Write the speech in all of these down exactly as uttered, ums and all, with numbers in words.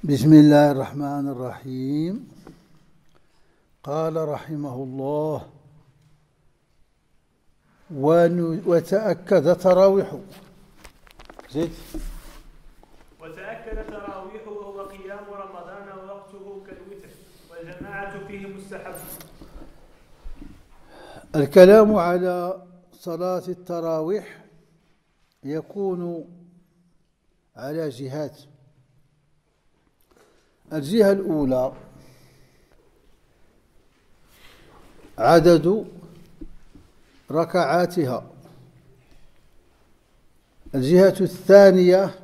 بسم الله الرحمن الرحيم. قال رحمه الله: وتأكد تراويح زيد وتأكد تراويح وهو قيام رمضان ووقته كالوتر والجماعة فيه مستحب. الكلام على صلاة التراويح يكون على جهات. الجهة الأولى عدد ركعاتها. الجهة الثانية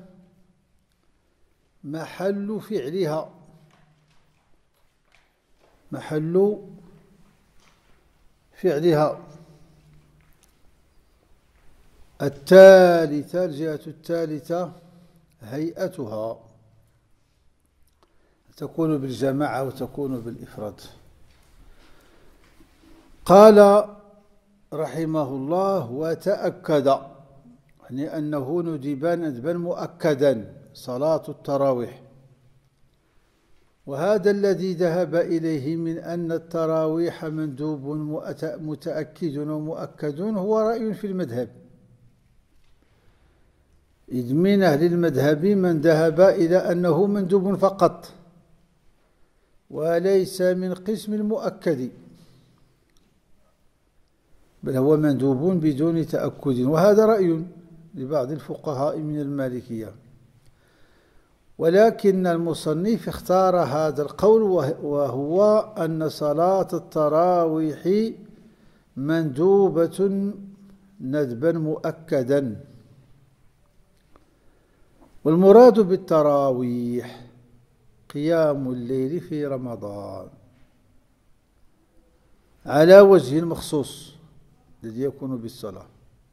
محل فعلها محل فعلها الثالثة الجهة الثالثة هيئتها، تكون بالجماعة وتكون بالإفراد. قال رحمه الله: وتأكد، يعني أنه ندب ندبا مؤكدا صلاة التراويح. وهذا الذي ذهب إليه من أن التراويح مندوب متأكد ومؤكد هو رأي في المذهب، إذ من أهل المذهب من ذهب إلى أنه مندوب فقط وليس من قسم المؤكد، بل هو مندوب بدون تأكد، وهذا رأي لبعض الفقهاء من المالكية. ولكن المصنف اختار هذا القول، وهو أن صلاة التراويح مندوبة ندبا مؤكدا. والمراد بالتراويح قيام الليل في رمضان على وجه المخصوص الذي يكون بالصلاة،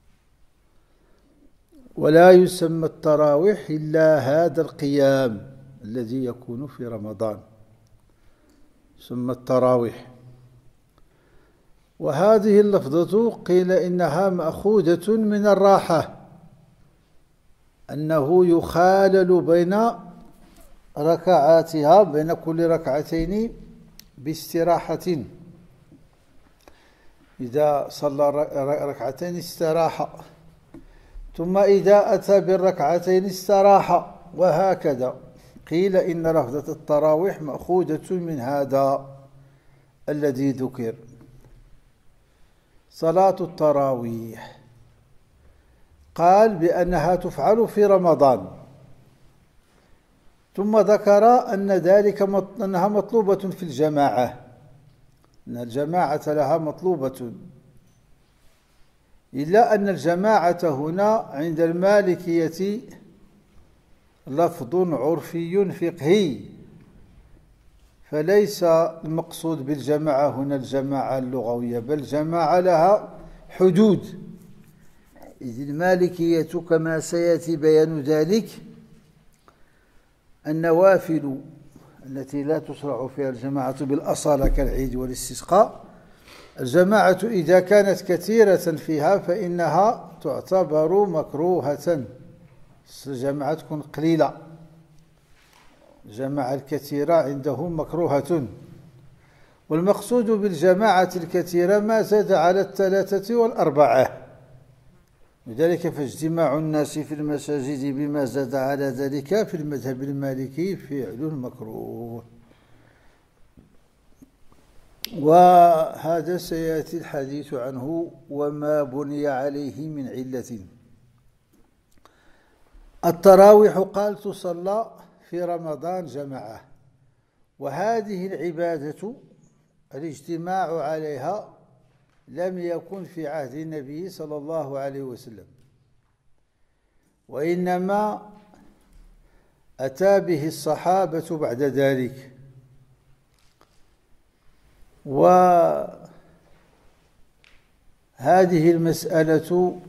ولا يسمى التراويح إلا هذا القيام الذي يكون في رمضان، ثم التراويح. وهذه اللفظة قيل إنها مأخوذة من الراحة، أنه يخالل بين ركعاتها بين كل ركعتين باستراحة. إذا صلى ركعتين استراح، ثم إذا أتى بالركعتين استراح، وهكذا. قيل إن لفظة التراويح مأخوذة من هذا الذي ذكر. صلاة التراويح قال بأنها تفعل في رمضان، ثم ذكر أن ذلك أنها مطلوبة في الجماعة، أن الجماعة لها مطلوبة، إلا أن الجماعة هنا عند المالكية لفظ عرفي فقهي، فليس المقصود بالجماعة هنا الجماعة اللغوية، بل جماعة لها حدود. إذ المالكية كما سيأتي بيان ذلك النوافل التي لا تشرع فيها الجماعة بالأصالة كالعيد والاستسقاء، الجماعة إذا كانت كثيرة فيها فإنها تعتبر مكروهة. الجماعة تكون قليلة، الجماعة الكثيرة عندهم مكروهة. والمقصود بالجماعة الكثيرة ما زاد على الثلاثة والأربعة، لذلك فاجتماع الناس في المساجد بما زاد على ذلك في المذهب المالكي فعل مكروه. وهذا سيأتي الحديث عنه وما بني عليه من علة. التراويح قال تصلى في رمضان جماعة، وهذه العبادة الاجتماع عليها لم يكن في عهد النبي صلى الله عليه وسلم، وإنما أتى به الصحابة بعد ذلك. وهذه المسألة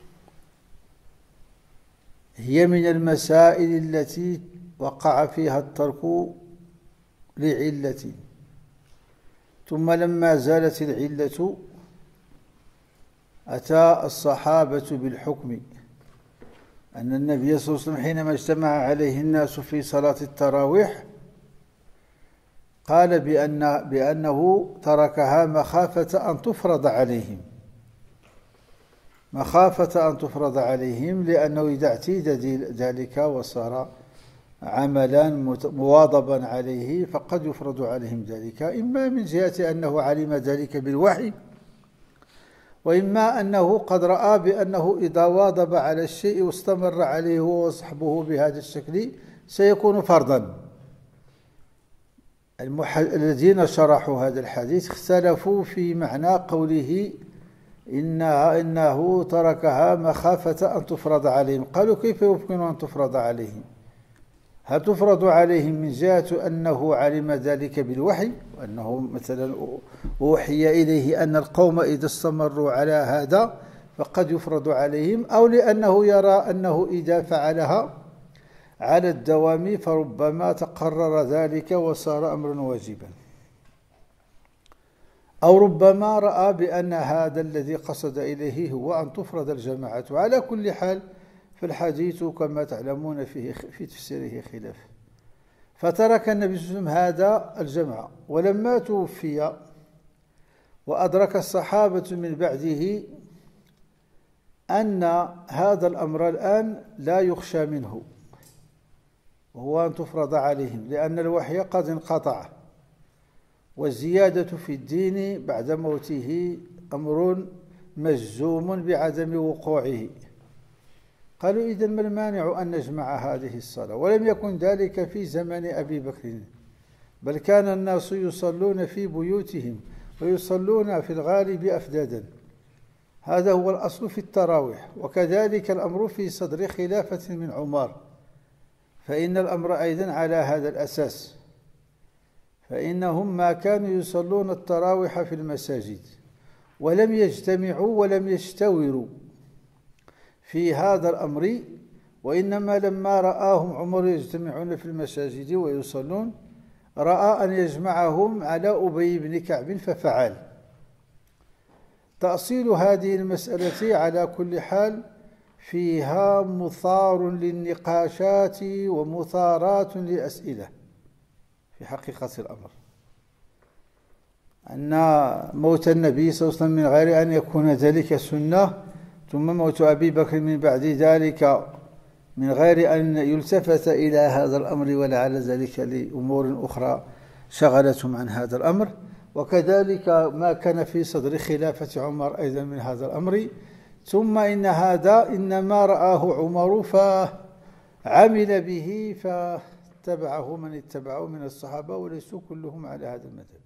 هي من المسائل التي وقع فيها الترك لعلة، ثم لما زالت العلة أتى الصحابة بالحكم أن النبي صلى الله عليه وسلم حينما اجتمع عليه الناس في صلاة التراويح قال بأن بأنه تركها مخافة أن تفرض عليهم مخافة أن تفرض عليهم لأنه إذا اعتيد ذلك وصار عملا مواظبا عليه فقد يفرض عليهم ذلك، إما من جهة أنه علم ذلك بالوحي، وإما أنه قد رأى بأنه إذا واظب على الشيء واستمر عليه هو وصحبه بهذا الشكل سيكون فرضا. الذين شرحوا هذا الحديث اختلفوا في معنى قوله إنها إنه تركها مخافة أن تفرض عليهم. قالوا كيف يمكن أن تفرض عليهم؟ هل تفرض عليهم من جهة أنه علم ذلك بالوحي، وأنه مثلا أوحي إليه أن القوم إذا استمروا على هذا فقد يفرض عليهم، أو لأنه يرى أنه إذا فعلها على الدوام فربما تقرر ذلك وصار أمرا واجبا، أو ربما رأى بأن هذا الذي قصد إليه هو أن تفرض الجماعة. على كل حال فالحديث كما تعلمون فيه في تفسيره خلاف. فترك النبي صلى الله عليه وسلم هذا الجمع، ولما توفي وأدرك الصحابة من بعده أن هذا الأمر الآن لا يخشى منه، وهو أن تفرض عليهم، لأن الوحي قد انقطع، والزيادة في الدين بعد موته أمر مجزوم بعدم وقوعه. قالوا إذن ما المانع أن نجمع هذه الصلاة؟ ولم يكن ذلك في زمن أبي بكر، بل كان الناس يصلون في بيوتهم ويصلون في الغالب أفدادا. هذا هو الأصل في التراويح، وكذلك الأمر في صدر خلافة من عمر، فإن الأمر أيضا على هذا الأساس، فإنهم ما كانوا يصلون التراويح في المساجد ولم يجتمعوا ولم يشتوروا في هذا الأمر، وإنما لما رآهم عمر يجتمعون في المساجد ويصلون رأى أن يجمعهم على أبي بن كعب ففعل. تأصيل هذه المسألة على كل حال فيها مثار للنقاشات ومثارات للأسئلة في حقيقة الأمر، أن موت النبي صلى الله عليه وسلم من غير أن يكون ذلك سنة، ثم موت أبي بكر من بعد ذلك من غير أن يلتفت إلى هذا الأمر ولعل ذلك لأمور أخرى شغلتهم عن هذا الأمر، وكذلك ما كان في صدر خلافة عمر أيضا من هذا الأمر. ثم إن هذا إنما رآه عمر فعمل به فاتبعه من اتبعه من الصحابة، وليسوا كلهم على هذا المذهب.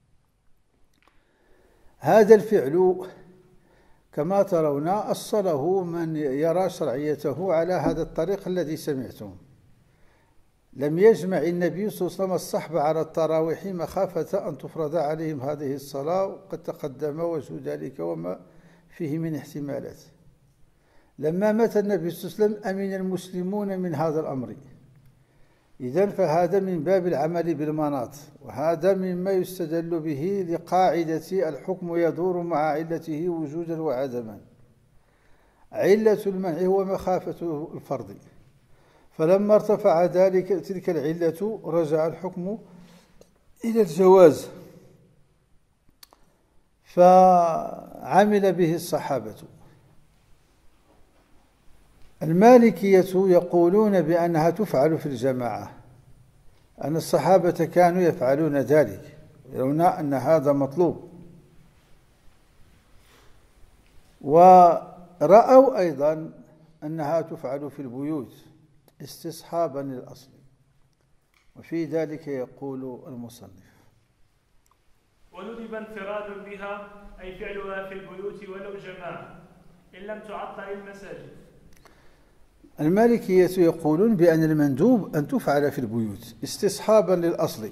هذا الفعل كما ترون أصله من يرى شرعيته على هذا الطريق الذي سمعتم. لم يجمع النبي صلى الله عليه وسلم الصحب على التراويح مخافة أن تفرض عليهم هذه الصلاة، وقد تقدم وجه ذلك وما فيه من احتمالات. لما مات النبي صلى الله عليه وسلم أمن المسلمون من هذا الأمر، إذن فهذا من باب العمل بالمناط، وهذا مما يستدل به لقاعدة الحكم يدور مع علته وجودا وعدما. علة المنع هو مخافة الفرض، فلما ارتفع ذلك تلك العلة رجع الحكم إلى الجواز، فعمل به الصحابة. المالكية يقولون بأنها تفعل في الجماعة، أن الصحابة كانوا يفعلون ذلك، يرون أن هذا مطلوب، ورأوا أيضا أنها تفعل في البيوت استصحابا للأصل، وفي ذلك يقول المصنف: وندب انفراد بها أي فعلها في البيوت ولو جماعة إن لم تعطل المساجد. المالكية يقولون بأن المندوب أن تفعل في البيوت استصحابا للأصل،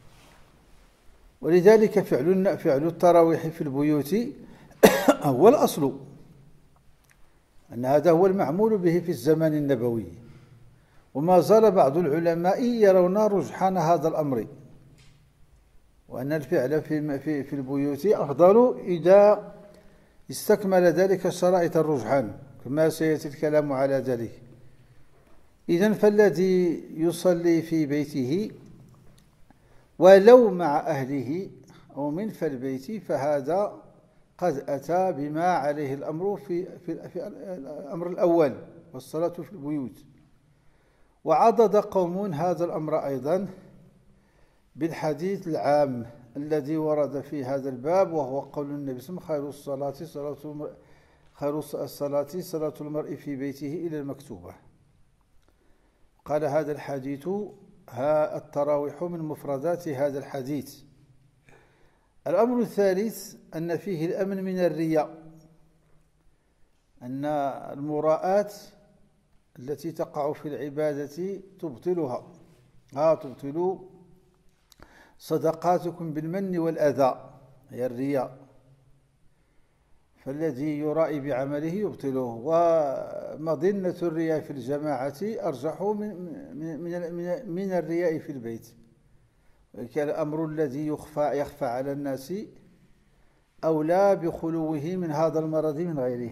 ولذلك فعل فعل التراويح في البيوت هو الأصل، أن هذا هو المعمول به في الزمن النبوي. وما زال بعض العلماء يرون رجحان هذا الأمر، وأن الفعل في في في البيوت أفضل إذا استكمل ذلك شرائط الرجحان، كما سيأتي الكلام على ذلك. إذن فالذي يصلي في بيته ولو مع أهله أو من في البيت، فهذا قد أتى بما عليه الأمر في, في, في الأمر الأول والصلاة في البيوت. وعضد قوم هذا الأمر أيضا بالحديث العام الذي ورد في هذا الباب، وهو قول النبي صلى الله عليه وسلم: خير الصلاة صلاة خير الصلاة صلاة المرء في بيته إلى المكتوبة. قال هذا الحديث: ها التراويح من مفردات هذا الحديث. الأمر الثالث أن فيه الأمن من الرياء، أن المراءات التي تقع في العبادة تبطلها. ها تبطلوا صدقاتكم بالمن والأذى، هي الرياء، فالذي يرائي بعمله يبطله. ومظنة الرياء في الجماعة أرجح من, من, من, من الرياء في البيت، كان الأمر الذي يخفى, يخفى على الناس أولى بخلوه من هذا المرض من غيره.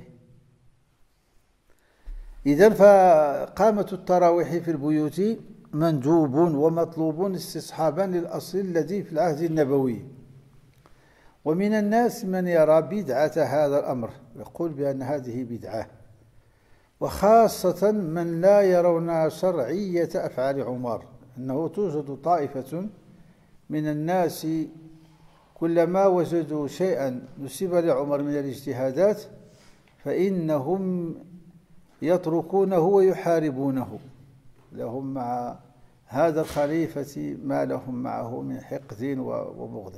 إذن فقامة التراويح في البيوت مندوب ومطلوب استصحابا للأصل الذي في العهد النبوي. ومن الناس من يرى بدعة هذا الأمر، يقول بأن هذه بدعة، وخاصة من لا يرون شرعية أفعال عمر، أنه توجد طائفة من الناس كلما وجدوا شيئا نسب لعمر من الاجتهادات فإنهم يتركونه ويحاربونه، لهم مع هذا الخليفة ما لهم معه من حقد وبغض.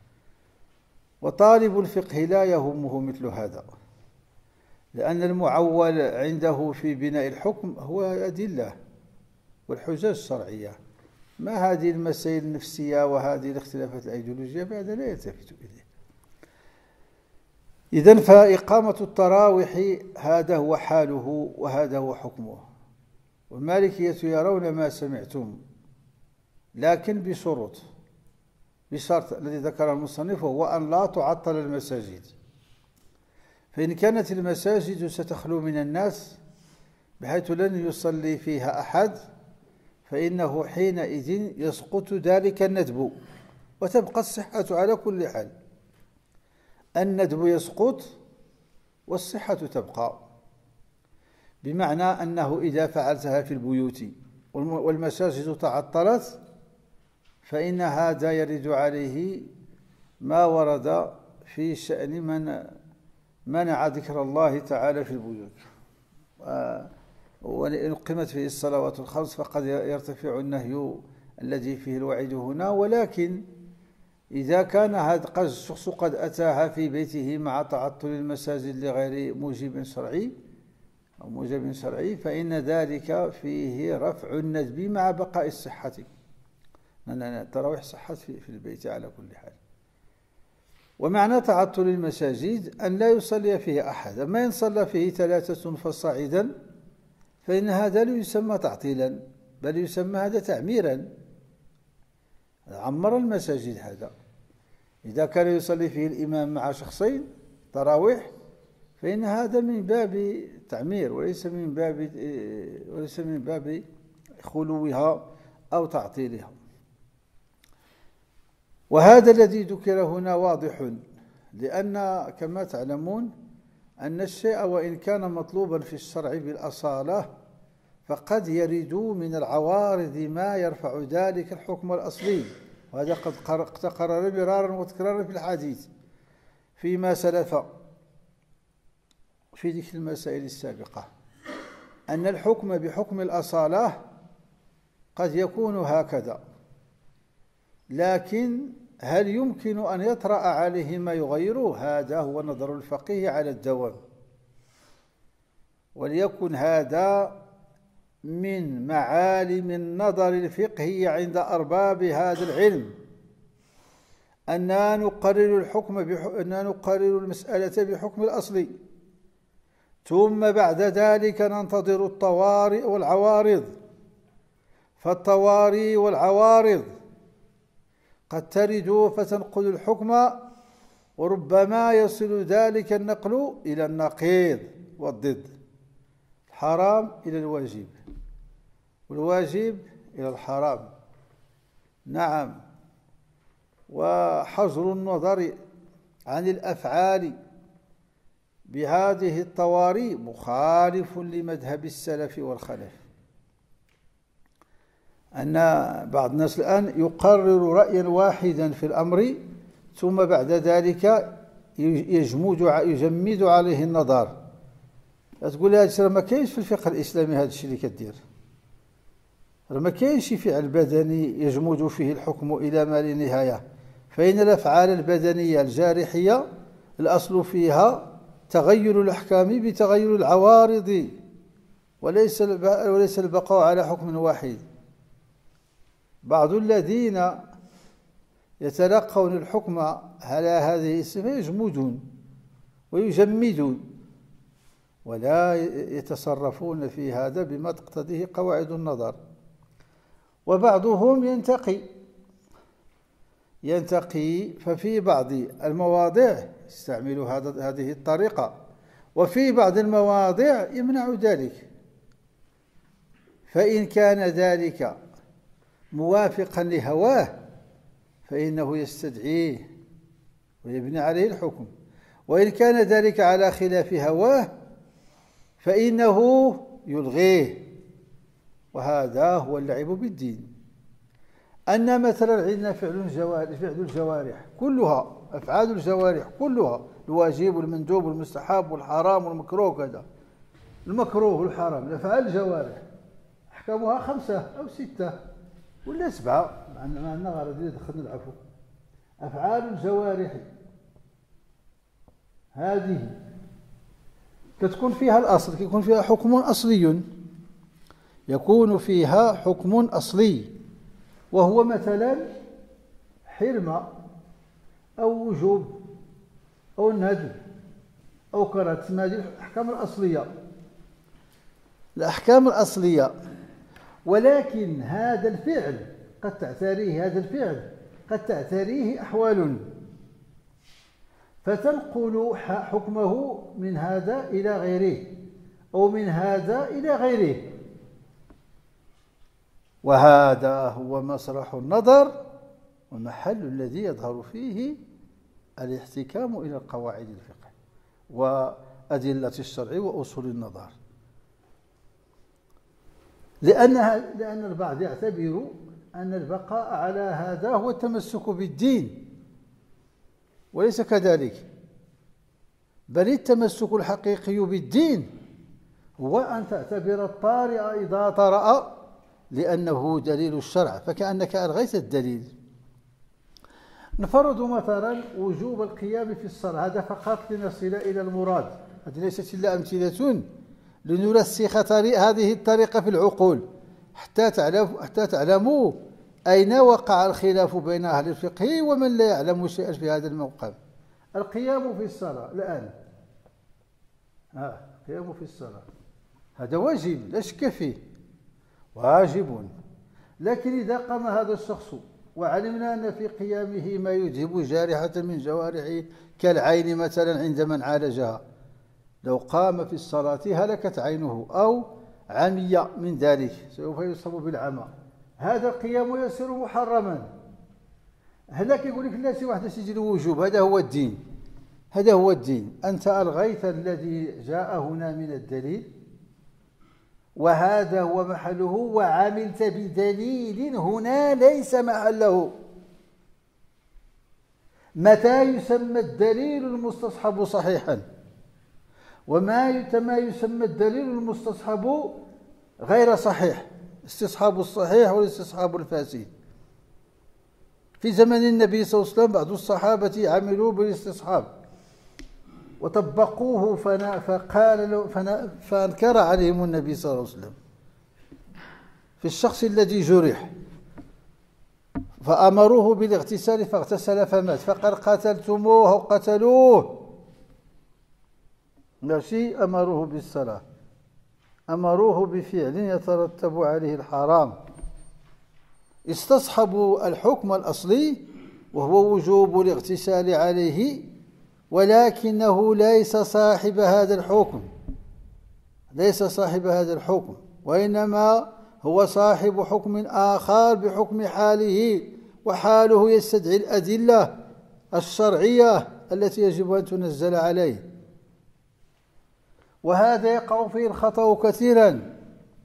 وطالب الفقه لا يهمه مثل هذا، لأن المعول عنده في بناء الحكم هو أدلة والحجج الشرعية، ما هذه المسائل النفسية وهذه الاختلافات الأيديولوجية فهذا لا يلتفت إليه. إذن فإقامة التراويح هذا هو حاله وهذا هو حكمه. والمالكية يرون ما سمعتم، لكن بشروط، بشرط الذي ذكر المصنف، وهو أن لا تعطل المساجد. فإن كانت المساجد ستخلو من الناس بحيث لن يصلي فيها أحد، فإنه حينئذ يسقط ذلك الندب وتبقى الصحة على كل حال. الندب يسقط والصحة تبقى، بمعنى أنه إذا فعلتها في البيوت والمساجد تعطلت فإن هذا يرد عليه ما ورد في شأن من منع ذكر الله تعالى في البيوت. وإن قمت فيه الصلوات الخمس فقد يرتفع النهي الذي فيه الوعيد هنا. ولكن إذا كان هذا الشخص قد أتاها في بيته مع تعطل المساجد لغير موجب شرعي أو موجب شرعي فإن ذلك فيه رفع الندب مع بقاء الصحة، لأن التراويح صحت في البيت على كل حال. ومعنى تعطل المساجد أن لا يصلي فيه أحد. أما إن صلى فيه ثلاثة فصاعدا فإن هذا لا يسمى تعطيلا، بل يسمى هذا تعميرا، عمر المساجد. هذا إذا كان يصلي فيه الإمام مع شخصين تراويح فإن هذا من باب تعمير وليس من باب وليس من باب خلوها أو تعطيلها. وهذا الذي ذكر هنا واضح، لأن كما تعلمون أن الشيء وإن كان مطلوبا في الشرع بالأصالة فقد يرد من العوارض ما يرفع ذلك الحكم الأصلي، وهذا قد تقرر مرارا وتكرارا في الحديث فيما سلف في ذكر المسائل السابقة، أن الحكم بحكم الأصالة قد يكون هكذا، لكن هل يمكن أن يطرأ عليه ما يغيره؟ هذا هو نظر الفقيه على الدوام. وليكن هذا من معالم النظر الفقهي عند أرباب هذا العلم، أننا نقرر الحكم أننا نقرر المسألة بحكم الأصل، ثم بعد ذلك ننتظر الطوارئ والعوارض. فالطوارئ والعوارض قد ترد فتنقل الحكم، وربما يصل ذلك النقل إلى النقيض والضد، الحرام إلى الواجب والواجب إلى الحرام. نعم، وحجر النظر عن الأفعال بهذه الطوارئ مخالف لمذهب السلف والخلف. أن بعض الناس الآن يقرر رأيا واحدا في الأمر ثم بعد ذلك يجمد يجمد عليه النظر. تقول لي هذا الشيء ما كاينش في الفقه الإسلامي، هذا الشيء اللي كدير ما كاينش فعل بدني يجمد فيه الحكم إلى ما لا نهاية، فإن الأفعال البدنية الجارحية الأصل فيها تغير الأحكام بتغير العوارض وليس وليس البقاء على حكم واحد. بعض الذين يتلقون الحكم على هذه الصفة يجمدون ويجمدون ولا يتصرفون في هذا بما تقتضيه قواعد النظر. وبعضهم ينتقي ينتقي ففي بعض المواضع يستعمل هذه الطريقة، وفي بعض المواضع يمنع ذلك. فإن كان ذلك موافقا لهواه فإنه يستدعيه ويبني عليه الحكم، وإن كان ذلك على خلاف هواه فإنه يلغيه. وهذا هو اللعب بالدين. أن مثلا عندنا فعل الجوارح فعل الجوارح كلها، أفعال الجوارح كلها، الواجب والمندوب والمستحب والحرام والمكروه كذا. المكروه والحرام الأفعال الجوارح أحكامها خمسة أو ستة ولا سبعة، مع أن غرض اللي دخلنا العفو. أفعال الجوارح هذه كتكون فيها الأصل، يكون فيها حكم أصلي، يكون فيها حكم أصلي وهو مثلا حرمة أو وجوب أو ندب أو كراهة. تسمى هذه الأحكام الأصلية، الأحكام الأصلية. ولكن هذا الفعل قد تعتريه هذا الفعل قد تعتريه أحوال فتنقل حكمه من هذا إلى غيره أو من هذا إلى غيره، وهذا هو مسرح النظر والمحل الذي يظهر فيه الاحتكام إلى قواعد الفقه وأدلة الشرع وأصول النظر. لأنها لأن البعض يعتبر أن البقاء على هذا هو التمسك بالدين، وليس كذلك، بل التمسك الحقيقي بالدين هو أن تعتبر الطارئ إذا طرأ لأنه دليل الشرع، فكأنك ألغيت الدليل. نفرض مثلا وجوب القيام في الصلاة، هذا فقط لنصل إلى المراد، هذه ليست إلا أمثلة لنرسخ هذه الطريقة في العقول حتى تعلموا حتى تعلموا أين وقع الخلاف بين أهل الفقه ومن لا يعلم شيئا في هذا الموقف. القيام في الصلاة الآن، آه القيام في الصلاة هذا واجب لا شك فيه، واجب. لكن إذا قام هذا الشخص وعلمنا أن في قيامه ما يذهب جارحة من جوارحه كالعين مثلا عند من عالجها، لو قام في الصلاة هلكت عينه أو عمي من ذلك سوف يصاب بالعمى، هذا القيام يصير محرما. هذاك يقول لك لا شي واحد يجي له وجوب، هذا هو الدين، هذا هو الدين. أنت ألغيت الذي جاء هنا من الدليل وهذا هو محله، وعملت بدليل هنا ليس محله. متى يسمى الدليل المستصحب صحيحا، وما ما يسمى الدليل المستصحب غير صحيح، استصحاب الصحيح والاستصحاب الفاسد. في زمن النبي صلى الله عليه وسلم بعض الصحابة عملوا بالاستصحاب وطبقوه فقال فانكر عليهم النبي صلى الله عليه وسلم في الشخص الذي جرح، فأمروه بالاغتسال فاغتسل فمات، فقال قتلتموه أو قتلوه، ماشي أمروه بالصلاة، أمروه بفعل يترتب عليه الحرام. استصحبوا الحكم الأصلي وهو وجوب الاغتسال عليه، ولكنه ليس صاحب هذا الحكم، ليس صاحب هذا الحكم، وإنما هو صاحب حكم آخر بحكم حاله وحاله يستدعي الأدلة الشرعية التي يجب أن تنزل عليه، وهذا يقع فيه الخطأ كثيرا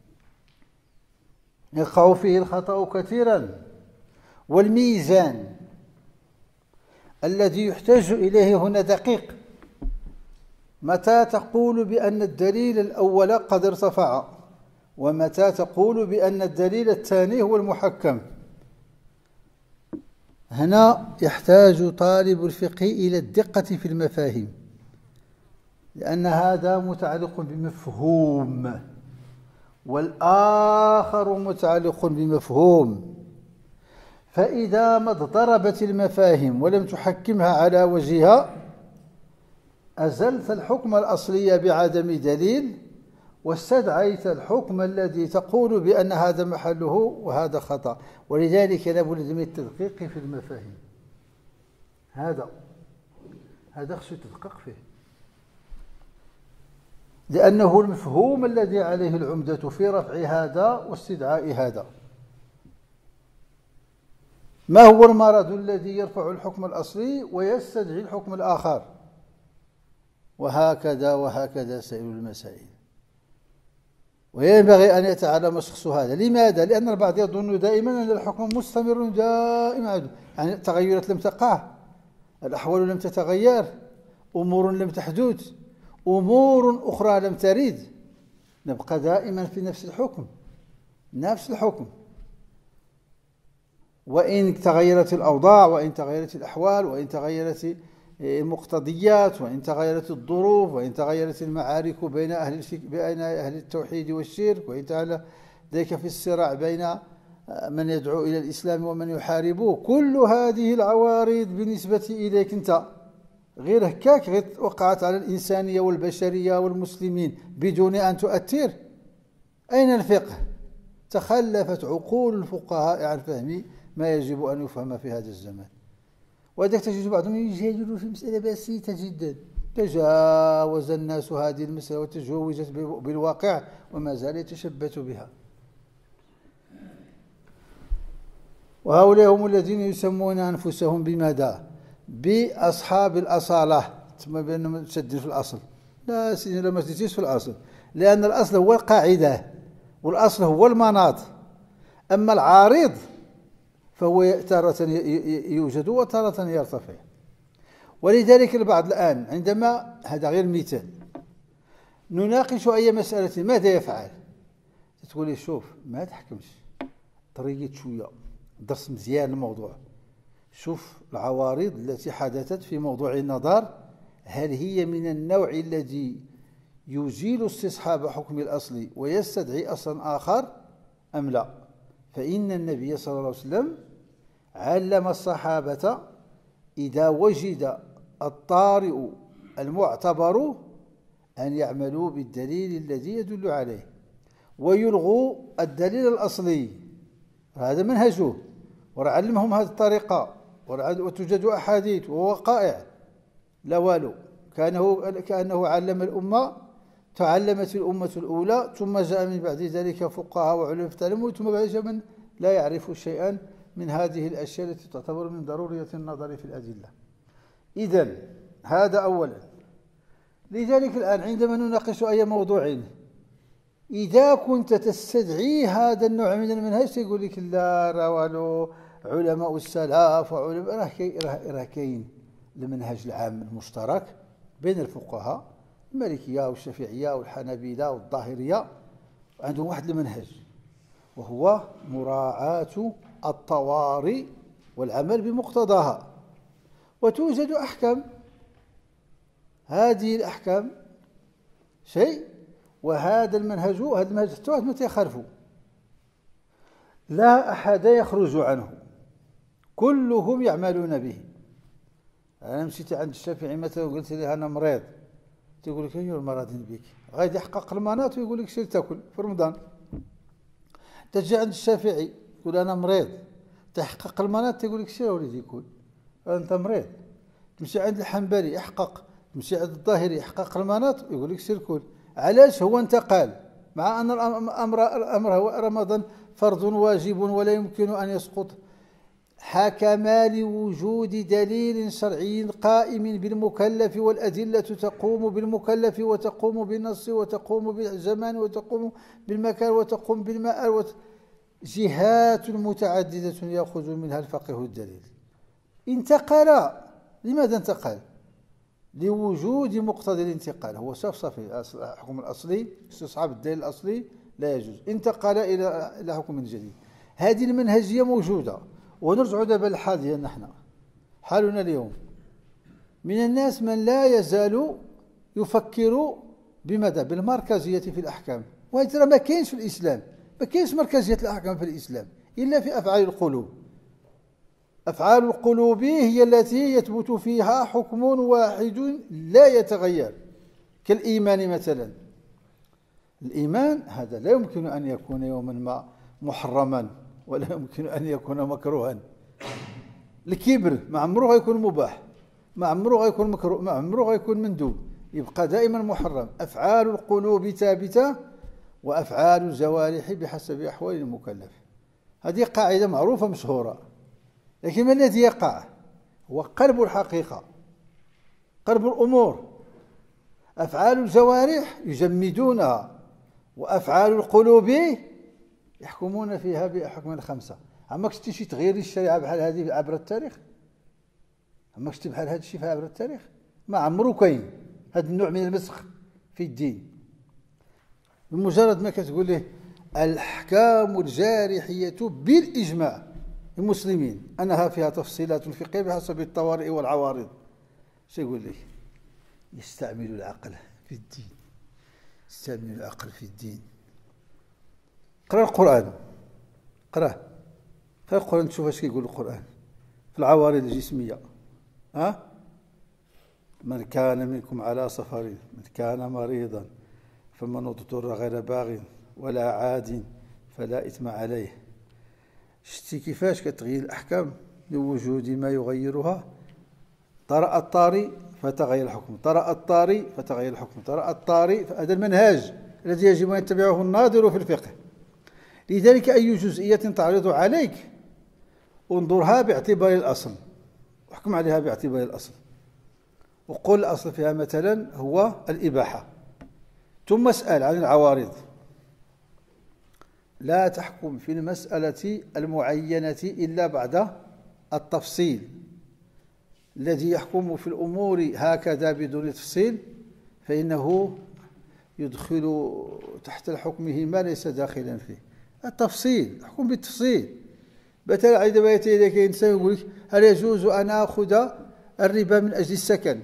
يقع فيه الخطأ كثيرا والميزان الذي يحتاج إليه هنا دقيق. متى تقول بأن الدليل الأول قد ارتفع، ومتى تقول بأن الدليل الثاني هو المحكم. هنا يحتاج طالب الفقه إلى الدقة في المفاهيم، لأن هذا متعلق بمفهوم والآخر متعلق بمفهوم، فإذا ما اضطربت المفاهيم ولم تحكمها على وجهها أزلت الحكم الأصلي بعدم دليل، واستدعيت الحكم الذي تقول بأن هذا محله وهذا خطأ. ولذلك لابد من التدقيق في المفاهيم. هذا هذا خصو تدقق فيه، لأنه المفهوم الذي عليه العمدة في رفع هذا واستدعاء هذا. ما هو المرض الذي يرفع الحكم الأصلي ويستدعي الحكم الآخر؟ وهكذا وهكذا سائر المسائل. وينبغي أن يتعلم الشخص هذا. لماذا؟ لأن البعض يظن دائما أن الحكم مستمر دائما، يعني التغيرات لم تقع، الأحوال لم تتغير، أمور لم تحدث، أمور أخرى لم ترد، نبقى دائما في نفس الحكم نفس الحكم. وإن تغيرت الأوضاع، وإن تغيرت الأحوال، وإن تغيرت المقتضيات، وإن تغيرت الظروف، وإن تغيرت المعارك بين أهل بين أهل التوحيد والشرك، وإن تعالى ذلك في الصراع بين من يدعو إلى الإسلام ومن يحاربه، كل هذه العوارض بالنسبة إليك أنت غير هكاك، غير وقعت على الإنسانية والبشرية والمسلمين بدون أن تؤثر. أين الفقه؟ تخلفت عقول الفقهاء عن فهم ما يجب أن يفهم في هذا الزمان. وذلك تجد بعضهم يجادلون في مسألة بسيطة جدا، تجاوز الناس هذه المسألة وتجاوزت بالواقع وما زال يتشبث بها. وهؤلاء هم الذين يسمون أنفسهم بماذا؟ بأصحاب الأصالة، ثم بأنهم تسدد في الأصل. لا سيدي، لا ما تسددش في الأصل، لأن الأصل هو القاعدة والأصل هو المناط. أما العارض فهو تارة يوجد وتارة يرتفع. ولذلك البعض الآن عندما، هذا غير مثال، نناقش أي مسألة ماذا يفعل؟ تقول لي شوف ما تحكمش، طريقة شوية درس مزيان الموضوع، شوف العوارض التي حدثت في موضوع النظر، هل هي من النوع الذي يزيل استصحاب حكم الأصل ويستدعي أصلا آخر أم لا؟ فإن النبي صلى الله عليه وسلم علم الصحابة إذا وجد الطارئ المعتبر أن يعملوا بالدليل الذي يدل عليه ويلغوا الدليل الأصلي. هذا منهجه، ورعلمهم هذه الطريقة، وتوجد أحاديث ووقائع لا والو، كانه كأنه علم الأمة، تعلمت الأمة الأولى، ثم جاء من بعد ذلك فقهاء وعلماء في التعليم، ثم بعد من لا يعرف شيئا من هذه الأشياء التي تعتبر من ضرورية النظر في الأدلة. إذن هذا أولا. لذلك الآن عندما نناقش أي موضوع، إذا كنت تستدعي هذا النوع من المنهج يقول لك لا روالو علماء السلف وعلماء، راه كاين المنهج العام المشترك بين الفقهاء، المالكية والشافعية والحنابلة والظاهرية، عندهم واحد المنهج وهو مراعاة الطوارئ والعمل بمقتضاها. وتوجد أحكام، هذه الأحكام شيء، وهذا المنهج هذا المنهج حتى ما تيخالفوا، لا أحد يخرج عنه، كلهم يعملون به. أنا مشيت عند الشافعي مثلا وقلت له أنا مريض، تقول لك أيوه المرض بك، غادي يحقق المناط ويقول لك سير تاكل في رمضان. تجي عند الشافعي تقول أنا مريض، تحقق المناط تقول لك سير وليدي كل، أنت مريض. تمشي عند الحنبلي يحقق، تمشي عند الظاهري يحقق المناط يقول لك سير كل. علاش؟ هو انتقال، مع أن الأمر الأمر هو رمضان فرض واجب ولا يمكن أن يسقط حكما لوجود دليل شرعي قائم بالمكلف، والأدلة تقوم بالمكلف وتقوم بالنص وتقوم بالزمان وتقوم بالمكان وتقوم بالمآل، جهات متعددة يأخذ منها الفقيه الدليل. انتقل، لماذا انتقل؟ لوجود مقتضى الانتقال، هو صفصفي الحكم الأصلي، استصحاب الدليل الأصلي لا يجوز، انتقل إلى إلى حكم جديد. هذه المنهجية موجودة. ونرجع دابا للحال ديالنا نحن، حالنا اليوم من الناس من لا يزال يفكر بماذا؟ بالمركزية في الأحكام، وهذا ما كاينش في الإسلام، ما كاينش مركزية الأحكام في الإسلام إلا في أفعال القلوب. أفعال القلوب هي التي يثبت فيها حكم واحد لا يتغير، كالإيمان مثلا. الإيمان هذا لا يمكن أن يكون يوما ما محرما، ولا يمكن أن يكون مكروها. الكبر ما عمره غيكون مباح، ما عمره غيكون مكروه، ما عمره غيكون مندوب، يبقى دائما محرم. أفعال القلوب ثابتة، وأفعال الجوارح بحسب أحوال المكلف. هذه قاعدة معروفة مشهورة، لكن ما الذي يقع؟ هو قلب الحقيقة، قلب الأمور. أفعال الجوارح يجمدونها، وأفعال القلوب يحكمون فيها بأحكام خمسة. عماك شتي شي تغيير الشريعة بحال هذه عبر التاريخ؟ عماك شتي بحال هذا الشيء عبر التاريخ؟ ما عمرو كاين هذا النوع من المسخ في الدين. بمجرد ما كتقول له الأحكام الجارحية بالإجماع المسلمين أنها فيها تفصيلات فقهية بحسب الطوارئ والعوارض، شو يقول لي؟ يستعمل العقل في الدين، يستعمل العقل في الدين. قرأ القرآن، قرأ قرأ القرآن تشوف اش كيقول القرآن في العوارض الجسمية. ها؟ من كان منكم على سفر، من كان مريضا، فمن اضطر غير باغ ولا عاد فلا إثم عليه. شتي كيفاش كتغير الأحكام لوجود ما يغيرها؟ طرأ الطاري فتغير الحكم، طرأ الطاري فتغير الحكم، طرأ الطاري. هذا المنهاج الذي يجب أن يتبعه الناظر في الفقه. لذلك أي جزئية تعرض عليك انظرها باعتبار الأصل، واحكم عليها باعتبار الأصل، وقل الأصل فيها مثلا هو الإباحة، ثم اسأل عن العوارض. لا تحكم في المسألة المعينة إلا بعد التفصيل. الذي يحكم في الأمور هكذا بدون تفصيل فإنه يدخل تحت حكمه ما ليس داخلا فيه. التفصيل، احكم بالتفصيل. مثلا عندما يأتي إليك إنسان يقول لك هل يجوز أن آخذ الربا من أجل السكن؟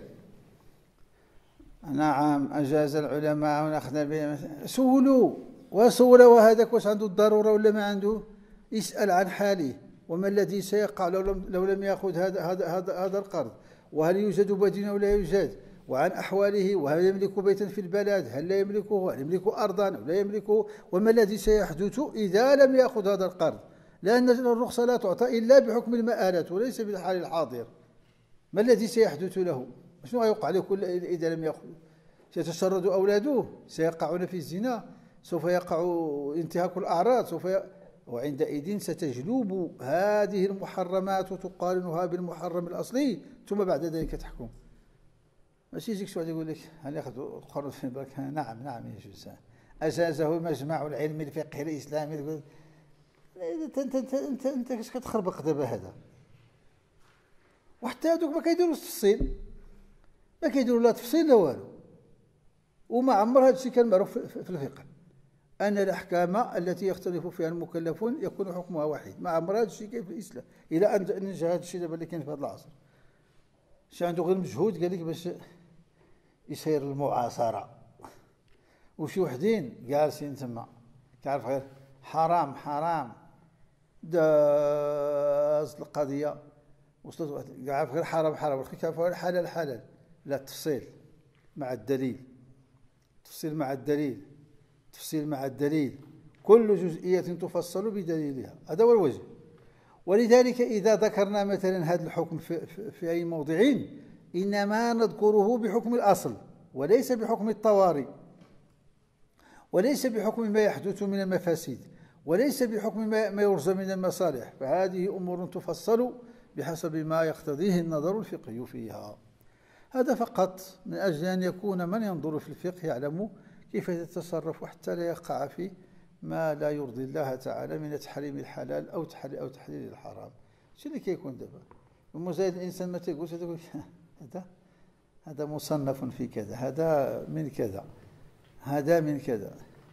نعم أجاز العلماء ونأخذ به. سولوا وسولوا هذاك واش عنده الضرورة ولا ما عنده؟ يسأل عن حاله، وما الذي سيقع لو لم لو لم يأخذ هذا هذا هذا هذا القرض، وهل يوجد بديل أو لا يوجد، وعن أحواله، وهل يملك بيتا في البلد، هل لا يملكه، هل يملك أرضا أو لا يملكه، وما الذي سيحدث إذا لم يأخذ هذا القرض، لأن الرخصة لا تعطى إلا بحكم المآلات وليس بالحال الحاضر. ما الذي سيحدث له؟ شنو يوقع له إذا لم يأخذ؟ سيتشرد أولاده، سيقعون في الزنا، سوف يقع انتهاك الأعراض، سوف ي... وعندئذ ستجلب هذه المحرمات وتقارنها بالمحرم الأصلي، ثم بعد ذلك تحكم. ماشي يجيك شي واحد يقول لك هل ياخذ القرض في البنك؟ نعم نعم يجوز، أجازه مجمع العلم الفقهي الإسلامي. تقول انت انت انت انت انت كاش كتخربق دابا هذا. وحتى هذوك ما كيديروش تفصيل، ما كيديروا لا تفصيل لا والو. وما عمر هذا الشيء كان معروف في الفقه، أن الأحكام التي يختلف فيها المكلفون يكون حكمها واحد. ما عمر هذا الشيء كاين في الإسلام إلى أن نجا هذا الشيء دابا اللي كاين في هذا العصر. شي عنده غير مجهود قال لك باش يسير المعاصرة، وشي وحدين جالسين تما كيعرف غير حرام حرام، داز القضية وصلت واحد كيعرف غير حرام حرام، واخا كيعرف غير حلال حلال. لا، تفصيل مع الدليل، تفصيل مع الدليل، تفصيل مع الدليل، كل جزئية تفصل بدليلها. هذا هو الوجه. ولذلك إذا ذكرنا مثلا هذا الحكم في, في, في أي موضع إنما نذكره بحكم الأصل، وليس بحكم الطوارئ، وليس بحكم ما يحدث من المفاسد، وليس بحكم ما يرجى من المصالح، فهذه أمور تفصل بحسب ما يقتضيه النظر الفقهي فيها. هذا فقط من أجل أن يكون من ينظر في الفقه يعلم كيف يتصرف حتى لا يقع في ما لا يرضي الله تعالى من تحريم الحلال أو أو تحليل الحرام. شو اللي كيكون دابا المزايد الإنسان ما تيقولش هذا هذا مصنف في كذا، هذا من كذا، هذا من كذا،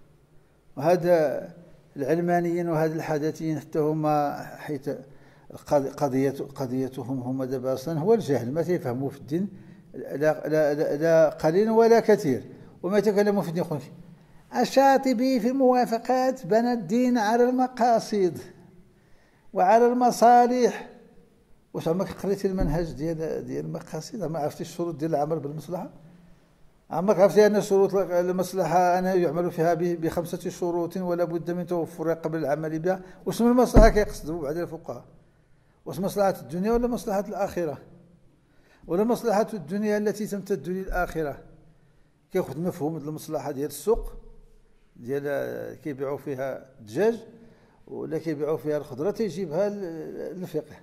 وهذا العلمانيين وهذا الحداثيين حتى هما حيث قضية قضيتهم هم دابا أصلا هو الجهل، ما تيفهموا في الدين لا, لا, لا, لا قليل ولا كثير. وما يتكلموا في الدين يقول الشاطبي في الموافقات بنى الدين على المقاصد وعلى المصالح. واش عمرك قريتي المنهج ديال ديال المقاصد؟ ما عرفتي الشروط ديال العمل بالمصلحة؟ عمرك عرفتي أن شروط المصلحة أنا يعمل فيها بخمسة شروط ولا بد من توفرها قبل العمل بها؟ واش من المصلحة كيقصدوا بعد الفقهاء؟ واش مصلحة الدنيا ولا مصلحة الآخرة؟ ولا مصلحة الدنيا التي تمتد للآخرة؟ كياخذ مفهوم المصلحة ديال السوق ديال كيبيعوا فيها الدجاج ولا كيبيعوا فيها الخضرة تيجيبها للفقه.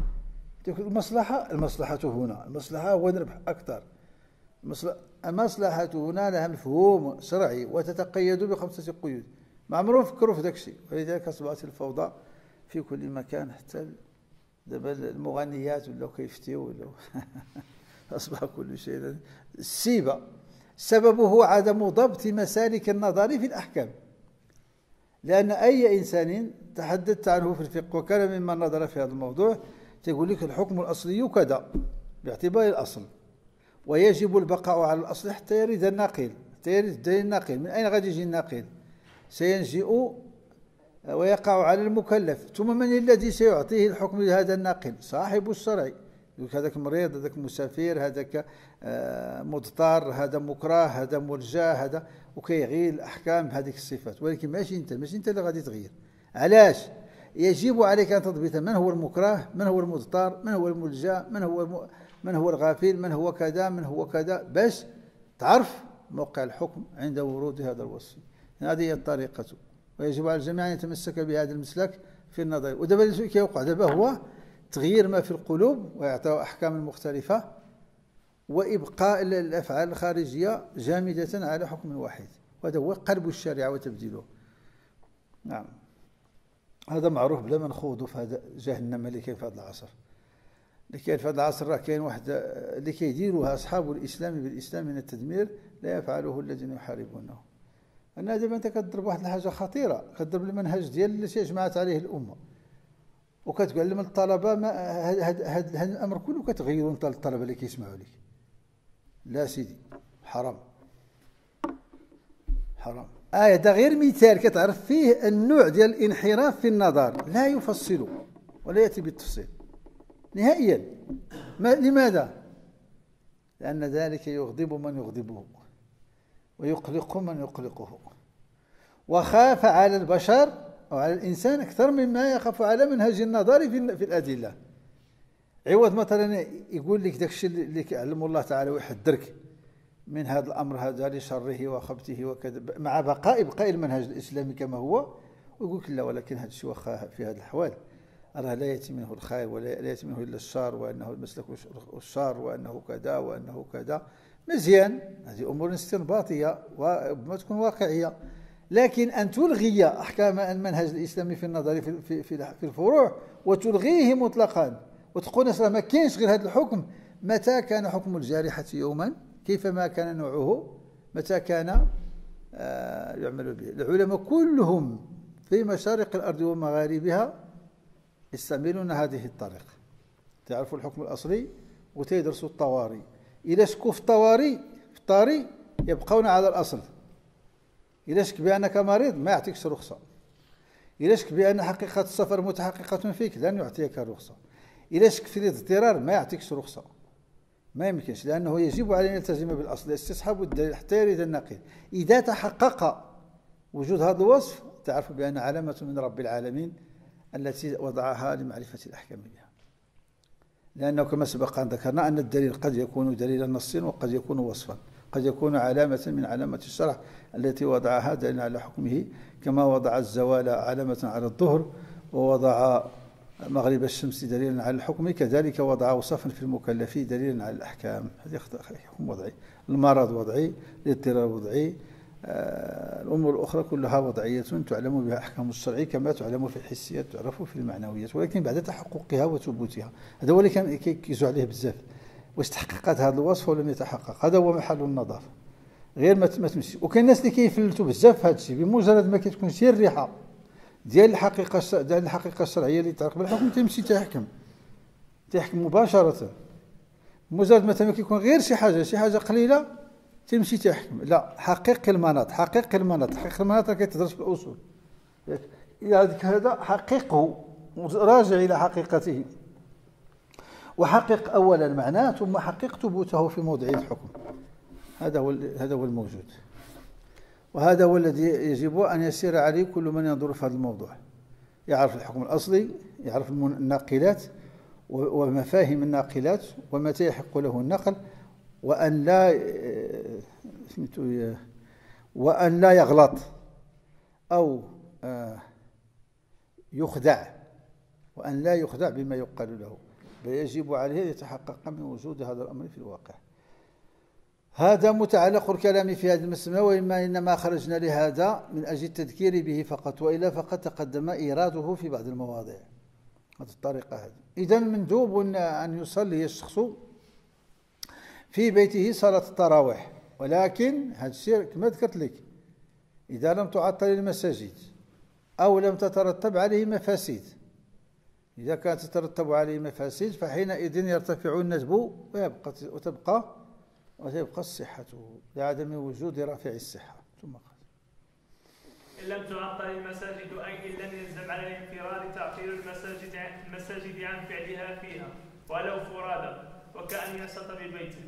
المصلحة المصلحة هنا، المصلحة هو الربح أكثر. المصلحة هنا لها مفهوم شرعي وتتقيد بخمسة قيود، ما عمرهم فكروا في ذاك الشيء، ولذلك أصبحت الفوضى في كل مكان. حتى دابا المغنيات ولاو كيفتيو ولاو أصبح كل شيء السيبة. سببه عدم ضبط مسالك النظر في الأحكام، لأن أي إنسان تحدثت عنه في الفقه وكان ممن نظر في هذا الموضوع تقول لك الحكم الأصلي كذا باعتبار الأصل، ويجب البقاء على الأصل حتى يرد الناقل، حتى يرد الدليل الناقل. من أين غادي يجي الناقل؟ سينشئ ويقع على المكلف، ثم من الذي سيعطيه الحكم لهذا الناقل؟ صاحب الشرع. يقول هذاك مريض، هذاك مسافر، هذاك مضطر، هذا مكره، هذا مرجى، هذا، وكيغير الأحكام بهذيك الصفات. ولكن ماشي أنت، ماشي أنت اللي غادي تغير. علاش؟ يجب عليك أن تضبط من هو المكره، من هو المضطر، من هو الملجأ، من هو الم... من هو الغافل، من هو كذا، من هو كذا، باش تعرف موقع الحكم عند ورود هذا الوصف. هذه هي الطريقة، ويجب على الجميع أن يتمسك بهذا المسلك في النظر. ودابا اللي كيوقع دابا هو تغيير ما في القلوب وإعطاء أحكام مختلفة وإبقاء الأفعال الخارجية جامدة على حكم واحد، وهذا هو قلب الشريعة وتبديله. نعم، هذا معروف بلا ما نخوضوا في هذا جهنم اللي كاين في هذا العصر. اللي كاين في هذا العصر راه كاين واحد اللي كيديروها أصحاب الإسلام بالإسلام من التدمير لا يفعله الذين يحاربونه. أنا دابا أنت كتضرب واحد الحاجة خطيرة، كتضرب المنهج ديال اللي جمعت عليه الأمة، وكتعلم الطلبة هذا الأمر كله كتغيروا أنت للطلبة اللي كيسمعوا لك. لا سيدي، حرام حرام. آية ده غير مثال كتعرف فيه النوع ديال الانحراف في النظر، لا يفصل ولا يأتي بالتفصيل نهائيا. ما لماذا؟ لأن ذلك يغضب من يغضبه ويقلق من يقلقه، وخاف على البشر أو على الإنسان أكثر مما يخاف على منهج النظر في الأدلة. عوض مثلا يقول لك داك الشيء اللي كيعلمه الله تعالى ويحذرك من هذا الأمر هذا لشره وخبثه وكذا، مع بقاء بقاء المنهج الإسلامي كما هو، ويقول لك لا، ولكن هذا الشيء واخا في هذه الأحوال راه لا يأتي منه الخير ولا لا يأتي منه إلا الشر، وأنه المسلك الشر، وأنه كذا وأنه كذا. مزيان، هذه أمور استنباطية وما تكون واقعية. لكن أن تلغي أحكام المنهج الإسلامي في النظر في, في, في, في الفروع وتلغيه مطلقا وتقول أصلا ما كاينش غير هذا الحكم. متى كان حكم الجارحة يوما كيفما كان نوعه، متى كان آه يعمل به. العلماء كلهم في مشارق الأرض ومغاربها يستعملون هذه الطريقة، تعرفوا الحكم الأصلي وتدرسوا الطوارئ. إذا شكوا في الطوارئ في الطارئ يبقون على الأصل. إذا شك بأنك مريض ما يعطيكش رخصة. إذا شك بأن حقيقة السفر متحققة فيك لن يعطيك الرخصة. إذا شك في الاضطرار ما يعطيكش رخصة، ما يمكنش، لأنه يجب علينا التزم بالأصل، استصحاب الدليل حتى يرد النقيض. إذا تحقق وجود هذا الوصف تعرف بأن علامة من رب العالمين التي وضعها لمعرفة الأحكام بها. لأنه كما سبق أن ذكرنا أن الدليل قد يكون دليلا نصيا وقد يكون وصفا، قد يكون علامة من علامات الشرع التي وضعها دليلا على حكمه، كما وضع الزوال علامة على الظهر، ووضع مغرب الشمس دليلا على الحكم، كذلك وضع وصفا في المكلف دليلا على الأحكام. هذه حكم وضعي. المرض وضعي، الاضطرار وضعي، آه الأمور الأخرى كلها وضعية تعلم بها أحكام الشرع كما تعلم في الحسيات تعرف في المعنويات، ولكن بعد تحققها وثبوتها. هذا هو اللي كان كيزو عليه بزاف، واش تحققت هذا الوصف ولا لم يتحقق. هذا هو محل النظر، غير ما تمشي. وكاين الناس اللي كيفلتوا بزاف في هذا الشيء، بمجرد ما كتكون شي الريحه ديال الحقيقه ديال الحقيقه الشرعيه اللي تعرف بالحكم تمشي تحكم تحكم مباشره. مجرد ما كيكون غير شي حاجه شي حاجه قليله تمشي تحكم. لا، حقق المناط حقق المناط حقق المناط كيتدرس في الاصول. هذا حققه، راجع الى حقيقته، وحقق اولا معناه ثم حقق ثبوته في موضع الحكم. هذا هو هذا هو الموجود، وهذا هو الذي يجب أن يسير عليه كل من ينظر في هذا الموضوع. يعرف الحكم الأصلي، يعرف الناقلات ومفاهيم الناقلات ومتى يحق له النقل، وأن لا وأن لا يغلط أو يخدع، وأن لا يخدع بما يقال له، بل يجب عليه يتحقق من وجود هذا الأمر في الواقع. هذا متعلق الكلام في هذه المسألة، وإما إنما خرجنا لهذا من أجل التذكير به فقط، وإلا فقد تقدم إيراده في بعض المواضع هذه الطريقة هذه. إذن مندوب أن يصلي الشخص في بيته صلاة التراويح، ولكن هذا الشيء كما ذكرت لك إذا لم تعطل المساجد أو لم تترتب عليه مفاسد. إذا كانت تترتب عليه مفاسد فحينئذ يرتفع الندب ويبقى وتبقى وتبقى الصحة لعدم وجود رافع الصحة. ثم قال: إن لم تعطل المساجد أي إن لم يلزم على الانفراد تعطيل المساجد المساجد عن فعلها فيها ولو فرادا، وكأن ينشط في بيته.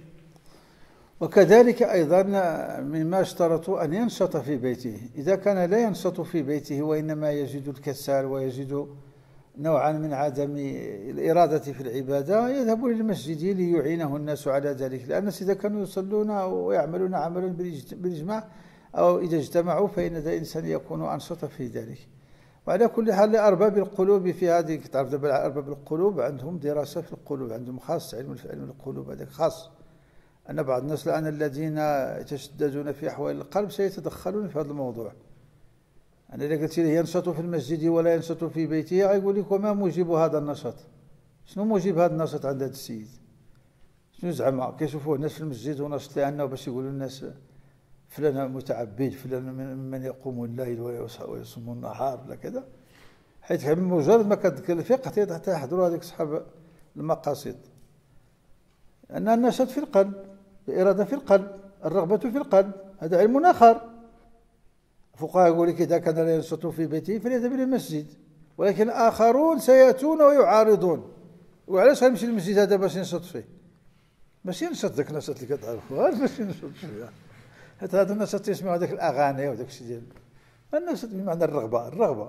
وكذلك أيضا مما اشترطوا أن ينشط في بيته. إذا كان لا ينشط في بيته وإنما يجد الكسال ويجد نوعا من عدم الإرادة في العبادة، يذهب للمسجد ليعينه الناس على ذلك، لأن الناس إذا كانوا يصلون ويعملون عملا بالإجماع أو إذا اجتمعوا فإن ذا الإنسان يكون أنشط في ذلك. وعلى كل حال أرباب القلوب في هذه، تعرف دابا أرباب القلوب عندهم دراسة في القلوب، عندهم خاص علم علم القلوب هذاك خاص. أن بعض الناس الآن الذين يتشددون في أحوال القلب سيتدخلون في هذا الموضوع. أنا إذا قلت لي ينشط في المسجد ولا ينشط في بيته غيقول لك وما موجب هذا النشاط؟ شنو موجب هذا النشاط عند هذا السيد؟ شنو زعما كيشوفوه الناس في المسجد ونشط لأنه باش يقولوا الناس فلان متعبد، فلان من يقوم الليل ويصوم النهار ولا كذا، حيث مجرد ما كتذكر الفقه تحضروا هذيك أصحاب المقاصد أن النشاط في القلب، الإرادة في القلب، الرغبة في القلب، هذا علم آخر. الفقهاء يقول لك إذا كان لا ينشط في بيته فليذهب إلى المسجد، ولكن آخرون سيأتون ويعارضون. وعلاش غيمشي للمسجد هذا باش ينشط فيه؟ باش ينشط ذاك النشاط اللي كتعرفوا، غير باش ينشط فيه. حتى هذا النشاط يسمعوا هذاك الأغاني وداك الشيء ديال النشاط بمعنى الرغبة، الرغبة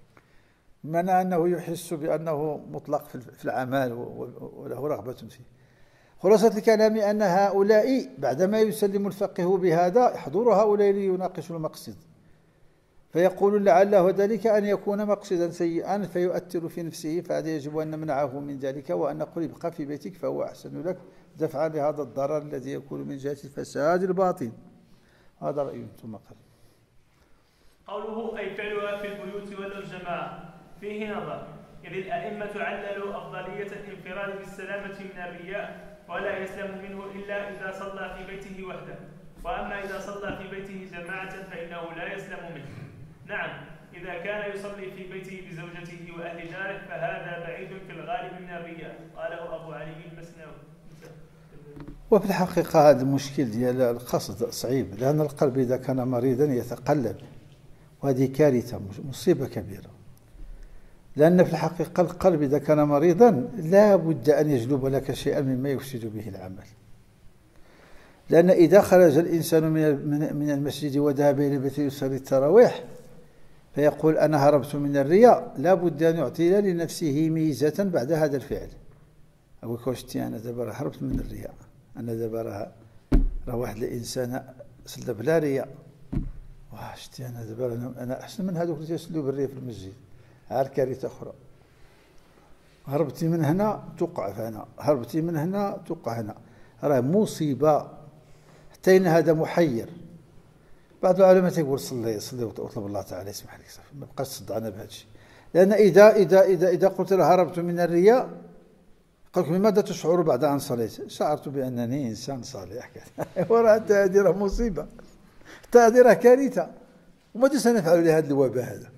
بمعنى أنه يحس بأنه مطلق في العمل وله رغبة فيه. خلاصة الكلام أن هؤلاء بعدما يسلم الفقيه بهذا يحضر هؤلاء ليناقشوا المقصد، فيقول لعله ذلك أن يكون مقصدا سيئا فيؤثر في نفسه، فهذا يجب أن نمنعه من ذلك، وأن نقول ابقى في بيتك فهو أحسن لك دفعا لهذا الضرر الذي يكون من جهة الفساد الباطن. هذا رأيه. ثم قال: قوله أي فعلها في البيوت ولا الجماعة فيه نظر، إذ الأئمة عللوا أفضلية الانفراد بالسلامة من الرياء ولا يسلم منه إلا إذا صلى في بيته وحده، وأما إذا صلى في بيته جماعة فإنه لا يسلم منه. نعم، إذا كان يصلي في بيته بزوجته وأهل داره فهذا بعيد في الغالب من الرياء، قاله أبو علي المسنوي. وفي الحقيقة هذا المشكل ديال القصد صعيب، لأن القلب إذا كان مريضا يتقلب، وهذه كارثة مصيبة كبيرة. لأن في الحقيقة القلب إذا كان مريضا لا بد أن يجلب لك شيئا مما يفسد به العمل. لأن إذا خرج الإنسان من المسجد وذهب إلى بيته يصلي التراويح فيقول أنا هربت من الرياء، لا بد أن يعطي لنفسه ميزة بعد هذا الفعل. أقول كوشتي أنا دابا هربت من الرياء، أنا دابا راه واحد الانسان صلى بلا رياء، واه شتي انا دابا انا, أنا احسن من هذوك اللي تيصلوا بالرياء في المسجد. عاد كارثه اخرى، هربتي من هنا توقع في هنا، هربتي من هنا توقع هنا، راه مصيبه. حتى ان هذا محير. بعض العلماء تيقول صلي صلي وطلب الله تعالى يسمح لك صافي، ما بقاش تصدعنا بهذا الشيء. لان اذا اذا اذا اذا قلت له هربت من الرياء، قال لك بماذا تشعر بعد ان صليت؟ شعرت بانني انسان صالح. وراه حتى هذه راه مصيبه، حتى هذه راه كارثه. وماذا سنفعل لهذا الوباء هذا؟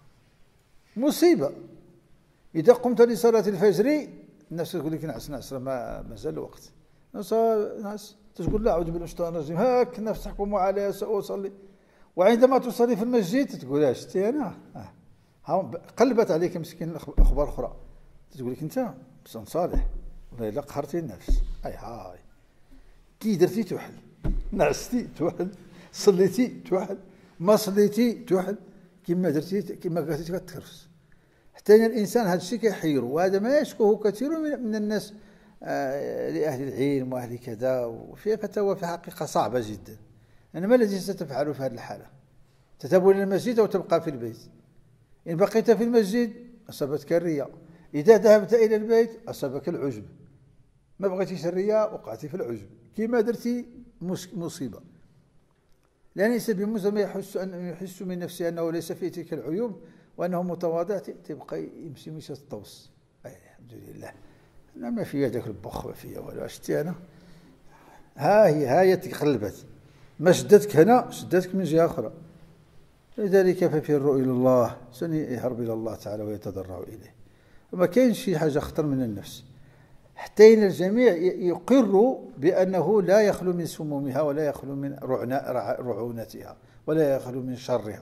مصيبه. اذا قمت لصلاه الفجر الناس تقول لك نعس نعس، ما مازال الوقت. ناس ناس تقول لا اعوذ بالله من الشيطان الرجيم، هاك الناس تحكم علي ساصلي. وعندما تصلي في المسجد تقول شتي انا آه. قلبت عليك مسكين اخبار اخرى، تقول لك انت انسان صالح ولا الا قهرتي النفس. اي هاي كي درتي توحل، نعستي توحل، صليتي توحل، ما صليتي توحل، كما درتي كما قالتي كتكرفس. حتى الانسان هذا الشيء كيحيره، وهذا ما يشكوه كثير من الناس آه لأهل العلم وأهل كذا، وفي فتاوى في حقيقة صعبة جدا. يعني ما الذي ستفعل في هذه الحالة؟ تذهب إلى المسجد أو تبقى في البيت؟ إن بقيت في المسجد أصابتك الرياء، إذا ذهبت إلى البيت أصابك العجب. ما بغيتيش الرياء وقعتي في العجب، كما درتي مصيبة. لأن الإنسان بمجرد يحس أن يحس من نفسه أنه ليس فيه تلك العيوب وأنه متواضع، تبقى يمشي مشي الطوس. أي الحمد لله، أنا ما في هذاك البخ ما فيها والو. شتي أنا ها هي ها هي تقلبت، ما شدتك هنا شدتك من جهة أخرى. لذلك ففروا إلى الله، سن يهرب إلى الله تعالى ويتضرع إليه. وما كاينش شي حاجة أخطر من النفس، حتى إن الجميع يقر بأنه لا يخلو من سمومها ولا يخلو من رعونتها ولا يخلو من شرها.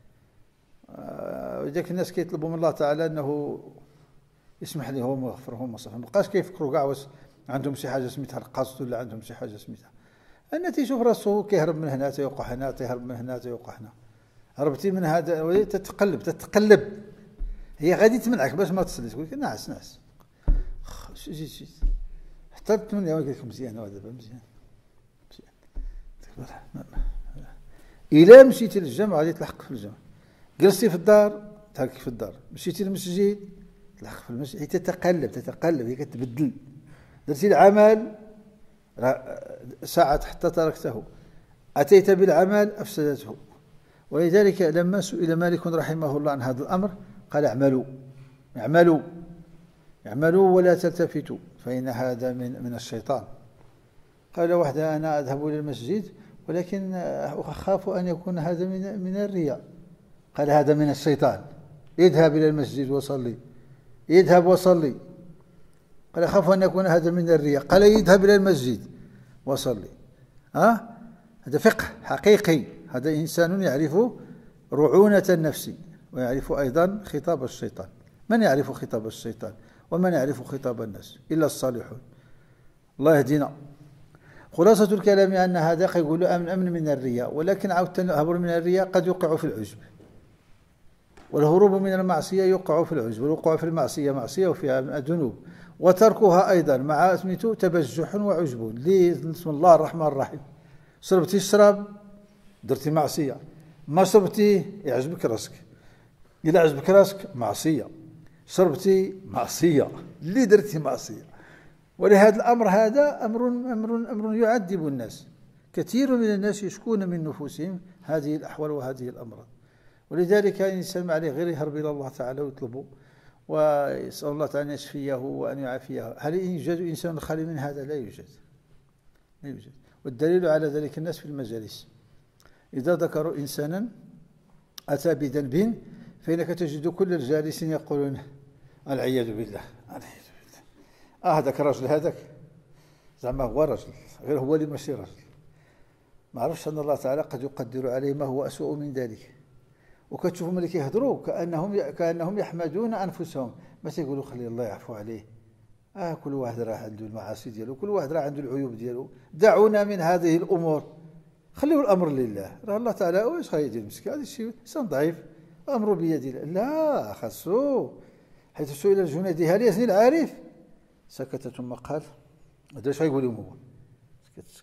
وذاك الناس كيطلبوا من الله تعالى أنه يسمح لهم ويغفرهم وصفهم، ما بقاش كيفكروا كاع واش عندهم شي حاجه سميتها القصد ولا عندهم شي حاجه سميتها. انا تيشوف راسو كيهرب من هنا تيوقع هنا، تيهرب من هنا تيوقع هنا. هربتي من هذا تتقلب تتقلب، هي غادي تمنعك باش ما تصلي، تقول لك نعس نعس جيت جيت حتى تمنى يقول لك مزيان هذا دابا مزيان مزيان. الا مشيتي للجامع غادي تلحق في الجامع، جلستي في الدار تلحق في الدار، مشيتي للمسجد تلحق في المسجد. هي تتقلب تتقلب، هي كتبدل. درتي العمل ساعة حتى تركته، أتيت بالعمل أفسدته. ولذلك لما سئل مالك رحمه الله عن هذا الأمر قال اعملوا اعملوا اعملوا ولا تلتفتوا فإن هذا من من الشيطان. قال واحد أنا أذهب إلى المسجد ولكن أخاف أن يكون هذا من من الرياء. قال هذا من الشيطان، اذهب إلى المسجد وصلي، يذهب وصلي. قال أخاف أن يكون هذا من الرياء، قال يذهب إلى المسجد وصلي. ها هذا فقه حقيقي، هذا إنسان يعرف رعونة النفس ويعرف أيضا خطاب الشيطان. من يعرف خطاب الشيطان ومن يعرف خطاب الناس إلا الصالحون. الله يهدينا. خلاصة الكلام أن هذا يقول أمن أمن من الرياء، ولكن عودت الهرب من الرياء قد يوقع في العجب، والهروب من المعصية يوقع في العجب، والوقوع في المعصية معصية وفيها الذنوب، وتركها أيضا مع اسمته تبجح وعجب. ليه؟ بسم الله الرحمن الرحيم. شربتي الشراب درتي معصية، ما شربتي يعجبك راسك، إلا عجبك راسك معصية، شربتي معصية، اللي درتي معصية. ولهذا الأمر هذا أمر أمر أمر يعذب الناس. كثير من الناس يشكون من نفوسهم هذه الأحوال وهذه الأمراض. ولذلك الإنسان ما عليه غير يهرب إلى الله تعالى ويطلبه ويسأل الله تعالى أن يشفيه وأن يعافيه. هل يوجد إنسان خالي من هذا؟ لا يوجد، لا يوجد. والدليل على ذلك الناس في المجالس إذا ذكروا إنسانا أتى بذنب فإنك تجد كل الجالسين يقولون العياذ بالله العياذ بالله. آه هذاك الرجل هذاك زعما هو رجل، غير هو اللي ماشي رجل. ما عرفش أن الله تعالى قد يقدر عليه ما هو أسوأ من ذلك. وكتشوفهم ملي كيهضروا كأنهم كأنهم يحمدون أنفسهم، ما تيقولوا خلي الله يعفو عليه. آه كل واحد راه عنده المعاصي ديالو، كل واحد راه عنده العيوب ديالو، دعونا من هذه الأمور، خليوا الأمر لله. راه الله تعالى واش غايدير مسكين، هذا الشيء إنسان ضعيف، أمره بيد الله. لا خاصو، حيث سئل الجنيدي هل يزني العارف؟ سكت ثم قال هذا اش غايقول لهم هو؟ سكت سكت سكت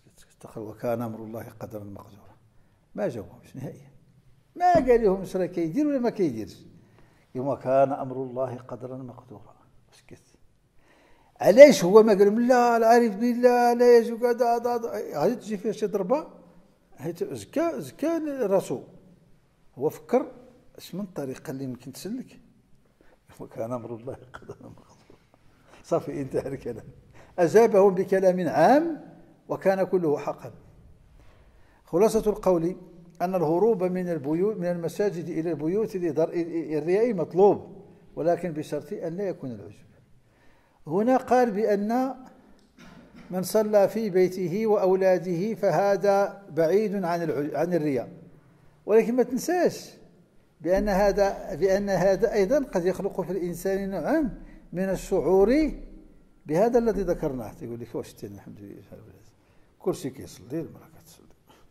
تقول وكان أمر الله قدرا مقدورا، ما جاوبهمش نهائيا، ما قال لهم اش راه كيدير ولا ما كيديرش، يوم كان أمر الله قدرا مقدورا. سكت. علاش هو ما قال لهم لا العارف بالله لا يجوز كذا غادي تجي فيه شي ضربه، حيت زكى زكى راسو، هو فكر اش من الطريقه اللي يمكن تسلك. وكان امر الله قدرا مقدورا، صافي انتهى الكلام. اجابهم بكلام عام وكان كله حقا. خلاصه القول ان الهروب من البيوت من المساجد الى البيوت لدرء الرياء مطلوب، ولكن بشرط ان لا يكون العجب. هنا قال بأن من صلى في بيته وأولاده فهذا بعيد عن عن الرياء، ولكن ما تنساش بأن هذا بأن هذا أيضا قد يخلق في الإنسان نوعا من الشعور بهذا الذي ذكرناه. تقول لك واش تاني الحمد لله كل شيء كيصلي المرأة كتصلي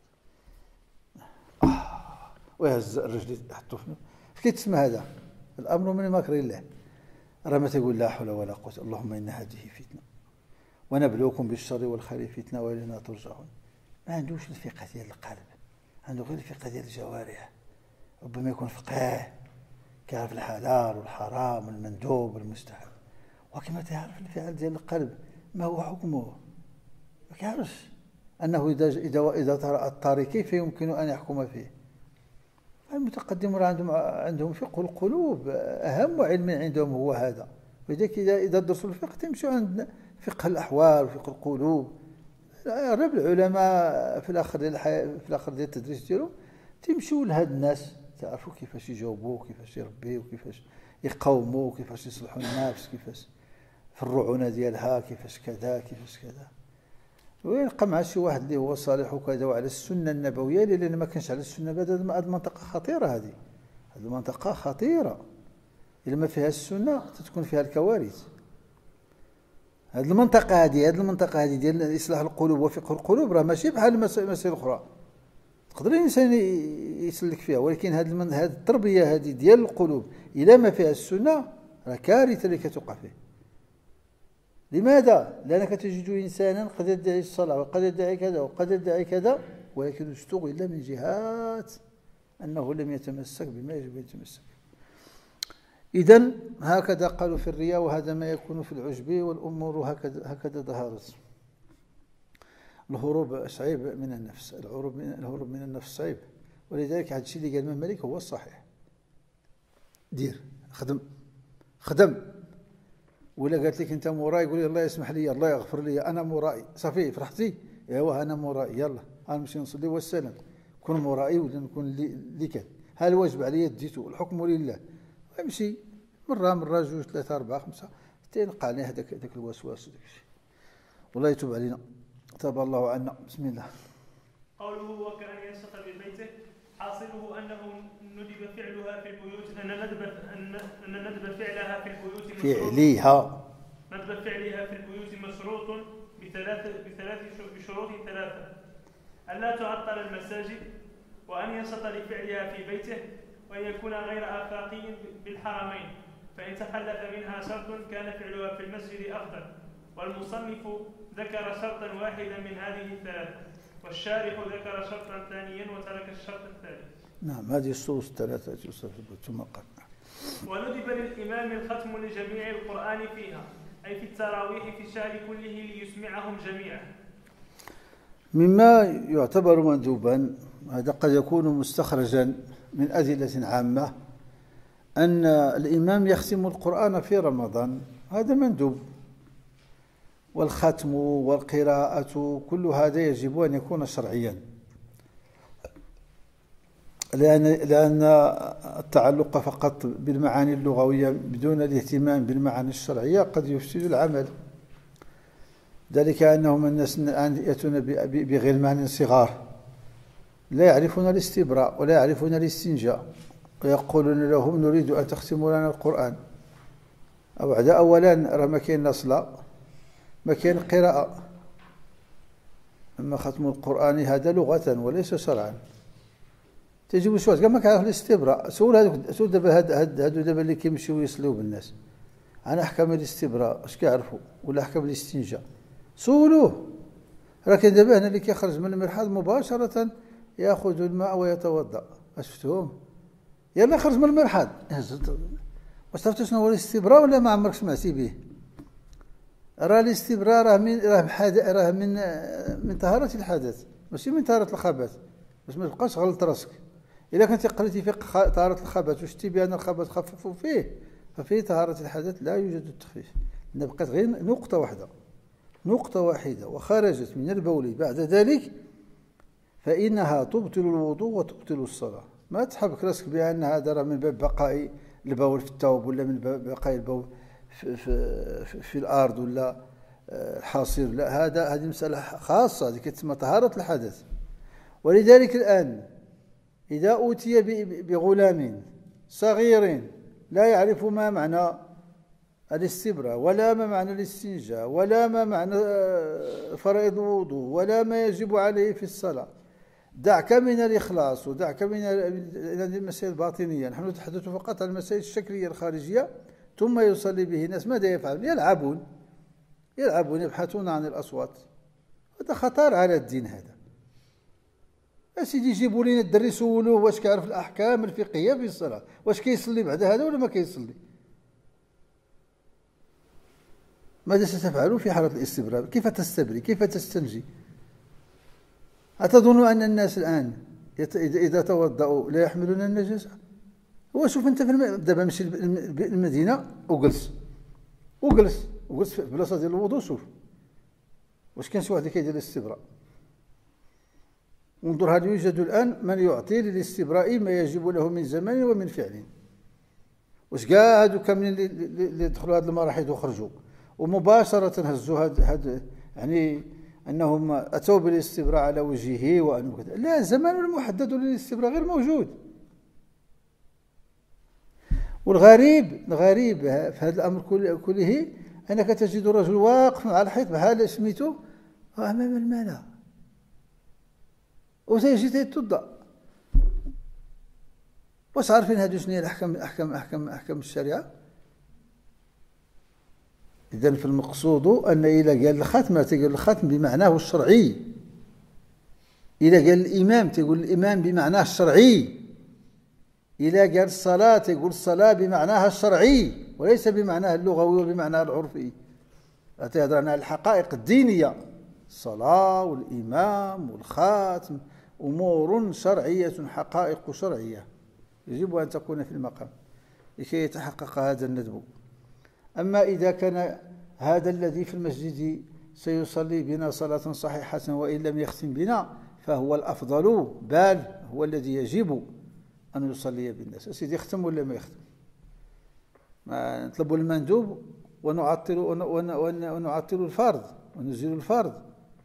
آه ويهز الرجل يحطو في كي تسمى هذا الأمر من مكر الله. راه ما تقول لا حول ولا قوة، اللهم إن هذه فتنة ونبلوكم بالشر والخير فتنة وإلينا ترجعون. ما عندوش الفقه ديال القلب، عنده غير الفقه ديال الجوارح. ربما يكون فقيه كيعرف الحلال والحرام والمندوب والمستحب، ولكن ما تعرف الفعل ديال القلب ما هو حكمه، ما كيعرفش أنه إذا إذا إذا طرأ الطارئ كيف يمكن أن يحكم فيه. المتقدمون عندهم عندهم فقه القلوب، أهم علم عندهم هو هذا. ولذلك إذا إذا درسوا الفقه تمشوا عند فقه الأحوال وفقه القلوب. رب العلماء في الآخر ديال في الآخر ديال التدريس ديالهم تمشوا لهاد الناس تعرفوا كيفاش يجاوبوا، كيفاش يربيوا، كيفاش يقوموا، كيفاش يصلحوا النفس، كيفاش في الرعونة ديالها، كيفاش كذا كيفاش كذا. ويلقى مع شي واحد اللي هو صالح وكذا وعلى السنه النبويه، لان ما كانش على السنه هذه المنطقه خطيره. هذه هذه المنطقه خطيره، الا ما فيها السنه تتكون فيها الكوارث. هذه المنطقه هذه هذه المنطقه هذه ديال اصلاح القلوب وفقه القلوب راه ماشي بحال المسائل الاخرى تقدر الانسان يسلك فيها، ولكن هذه هذه التربيه هذه ديال القلوب الا ما فيها السنه راه كارثه اللي كتوقع فيه. لماذا؟ لأنك تجد إنسانا قد يدعي الصلاة وقد يدعي كذا وقد يدعي كذا، ولكن اشتغل من جهات أنه لم يتمسك بما يجب أن يتمسك. إذن هكذا قالوا في الرياء، وهذا ما يكون في العجب، والأمور هكذا هكذا ظهرت. الهروب صعيب من النفس، الهروب من الهروب من النفس صعيب، ولذلك هذا الشيء اللي قال الإمام مالك هو الصحيح. دير خدم خدم، ولا قالت لك انت موراي يقول لي الله يسمح لي الله يغفر لي انا مرائي، صافي فرحتي ايوا انا مرائي يلا غنمشي نصلي والسلام. كون مرائي ولا نكون اللي كان ها الواجب عليا ديتو، الحكم لله. امشي مره مره جوج ثلاثه اربعه خمسه حتى يلقى عليه هذاك هذاك الوسواس وداك الشيء. والله يتوب علينا، تاب الله عنا. بسم الله. قوله وكان ينشط ببيته، حاصله انه ندب فعلها في البيوت، ان ندب ان ان ندب فعلها في البيوت فعليها ندب فعلها في البيوت مشروط بثلاث بثلاث بشروط ثلاثه: الا تعطل المساجد، وان ينشط لفعلها في بيته، وان يكون غير آفاقي بالحرمين، فان تخلف منها شرط كان فعلها في المسجد افضل. والمصنف ذكر شرطا واحدا من هذه الثلاثه، والشارح ذكر شرطا ثانيا وترك الشرط الثالث. نعم، هذه الصوص الثلاثة ثم قال. وندب للإمام الختم لجميع القرآن فيها، أي في التراويح في الشهر كله ليسمعهم جميعا. مما يعتبر مندوبا، هذا قد يكون مستخرجا من أدلة عامة، أن الإمام يختم القرآن في رمضان، هذا مندوب. والختم والقراءة كل هذا يجب أن يكون شرعيا، لأن لأن التعلق فقط بالمعاني اللغوية بدون الاهتمام بالمعاني الشرعية قد يفسد العمل. ذلك أنهم الناس الآن يأتون بغلمان صغار لا يعرفون الاستبراء ولا يعرفون الاستنجاء، ويقولون لهم نريد أن تختموا لنا القرآن. أو أولا راه ما كاين لا صلاة ما كاين قراءة، أما ختم القرآن هذا لغة وليس شرعا. تجيب شويه كاع ما كيعرف الاستبراء، سول هذوك سول دابا هاد هادو دابا اللي كيمشيو يصليو بالناس عن احكام الاستبراء اش كيعرفوا ولا احكام الاستنجاء، سولوه لكن دابا هنا اللي كيخرج من المرحاض مباشرة ياخذ الماء ويتوضأ. شفتوهم؟ يلا خرج من المرحاض. واش عرفتوا شنو هو الاستبراء ولا ما عمرك سمعتي به؟ راه الاستبراء راه من راه راه من من طهارة الحدث ماشي من طهارة الخبث، باش ما تبقاش غلط راسك. الا كنتي قريتي في طهارة الخبث وشتي بان الخبث خففوا فيه، ففي طهارة الحدث لا يوجد التخفيف، لأن بقات غير نقطة واحدة نقطة واحدة وخرجت من البول بعد ذلك فإنها تبطل الوضوء وتبطل الصلاة. ما تحبك راسك بأن هذا راه من باب بقاء البول في الثوب ولا من باب بقاء البول في, في, في, في الأرض ولا الحصير، لا، هذا هذه مسألة خاصة، هذه كتسمى طهارة الحدث. ولذلك الآن إذا أوتي بغلام صغير لا يعرف ما معنى الاستبراء ولا ما معنى الاستنجاء ولا ما معنى فرائض الوضوء ولا ما يجب عليه في الصلاة، دعك من الإخلاص ودعك من المسائل الباطنية، نحن نتحدث فقط عن المسائل الشكلية الخارجية. ثم يصلي به الناس، ماذا يفعلون؟ يلعبون يلعبون يبحثون عن الأصوات. هذا خطر على الدين. هذا أسيدي يجيبوا لنا الدري يسولوه واش كيعرف الأحكام الفقهية في الصلاة، واش كيصلي بعد هذا ولا ما كيصلي. ماذا ستفعلون في حالة الاستبراء؟ كيف تستبري؟ كيف تستنجي؟ أتظن أن الناس الآن إذا توضأوا لا يحملون النجاسة؟ هو شوف أنت في دابا مشي المدينة وجلس وجلس وجلس في بلاصة ديال الوضوء، شوف واش كاين شي واحد كيدير الاستبراء. انظر هل يوجد الآن من يعطي للاستبراء ما يجب له من زمان ومن فعل؟ واش كاع هادو كاملين اللي دخلوا هذه المراحل وخرجوا ومباشرة هزوا هاد, هاد يعني أنهم أتوا بالاستبراء على وجهه وأنه كذا؟ لا، الزمان المحدد للاستبراء غير موجود. والغريب الغريب في هذا الأمر كله أنك تجد رجل واقف على الحيط بحال سميتو أمام الملا وتيجي تيتوضأ. واش عارفين هادو شنو هي الأحكام أحكام أحكام أحكام الشريعة؟ إذن في المقصود أن إذا قال الختم تقول الختم بمعناه الشرعي، إذا قال الإمام تقول الإمام بمعناه الشرعي، إذا قال الصلاة تقول الصلاة بمعناها الشرعي وليس بمعناها اللغوي وبمعناها العرفي. أتهدر عن الحقائق الدينية، الصلاة والإمام والخاتم أمور شرعية، حقائق شرعية يجب أن تكون في المقام لكي يتحقق هذا الندب. أما إذا كان هذا الذي في المسجد سيصلي بنا صلاة صحيحة وإن لم يختم بنا فهو الأفضل، بل هو الذي يجب أن يصلي بالناس. سيدي يختم ولا ما يختم؟ ما نطلب المندوب ونعطل ونعطل الفرض ونزيل الفرض.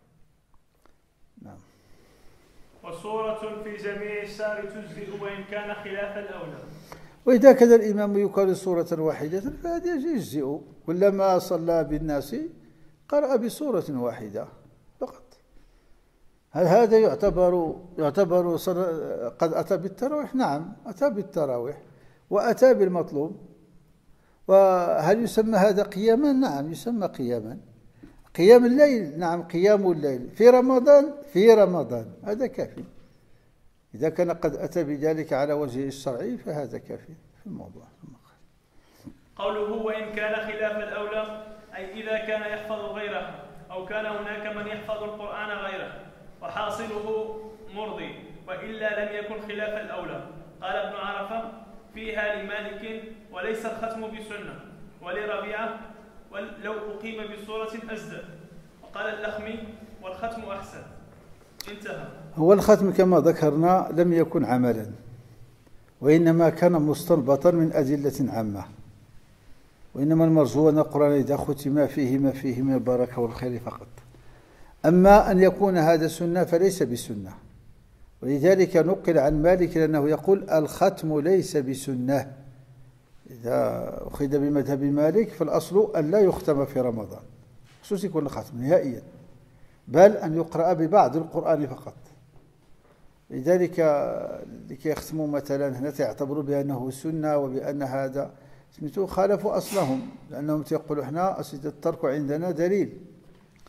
نعم. وصورة في جميع الشعر تجزئ وإن كان خلاف الأولى. وإذا كان الإمام يقال صورة واحدة فهذا يجزئ، كلما صلى بالناس قرأ بصورة واحدة فقط. هل هذا يعتبر يعتبر قد أتى بالتراويح؟ نعم، أتى بالتراويح وأتى بالمطلوب. وهل يسمى هذا قياما؟ نعم يسمى قياما. قيام الليل، نعم قيام الليل في رمضان، في رمضان هذا كافي. إذا كان قد أتى بذلك على وجه الشرعي فهذا كافي في الموضوع. قوله وإن كان خلاف الأولى أي إذا كان يحفظ غيره أو كان هناك من يحفظ القرآن غيره وحاصله مرضي وإلا لم يكن خلاف الأولى. قال ابن عرفة فيها لمالك وليس الختم بسنة، ولربيعة لو أقيم بصورة أزدى، وقال اللخمي والختم أحسن. انتهى. هو الختم كما ذكرنا لم يكن عملا، وإنما كان مستنبطا من أدلة عامة، وإنما المرجو أن القرآن إذا ختم فيه ما فيه من البركة والخير فقط. أما أن يكون هذا سنة فليس بسنة، ولذلك نقل عن مالك أنه يقول الختم ليس بسنة. إذا أخذ بمذهب مالك فالأصل أن لا يختم في رمضان، خصوصي يكون الختم نهائيا، بل أن يقرأ ببعض القرآن فقط. لذلك لكي يختموا مثلا هنا يعتبروا بأنه سنة وبأن هذا سميتوه خالفوا أصلهم، لأنهم يقولوا احنا أصل الترك عندنا دليل.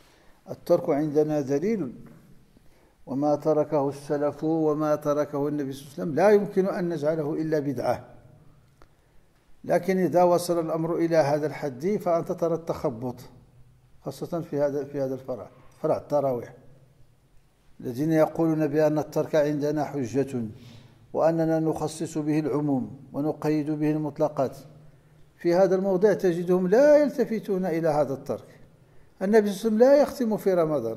الترك عندنا دليل، وما تركه السلف وما تركه النبي صلى الله عليه وسلم لا يمكن أن نجعله إلا بدعة. لكن إذا وصل الأمر إلى هذا الحد فأنت ترى التخبط، خاصة في هذا في هذا الفرع، فرع التراويح، الذين يقولون بأن الترك عندنا حجة وأننا نخصص به العموم ونقيد به المطلقات. في هذا الموضع تجدهم لا يلتفتون إلى هذا الترك. النبي صلى الله عليه وسلم لا يختم في رمضان،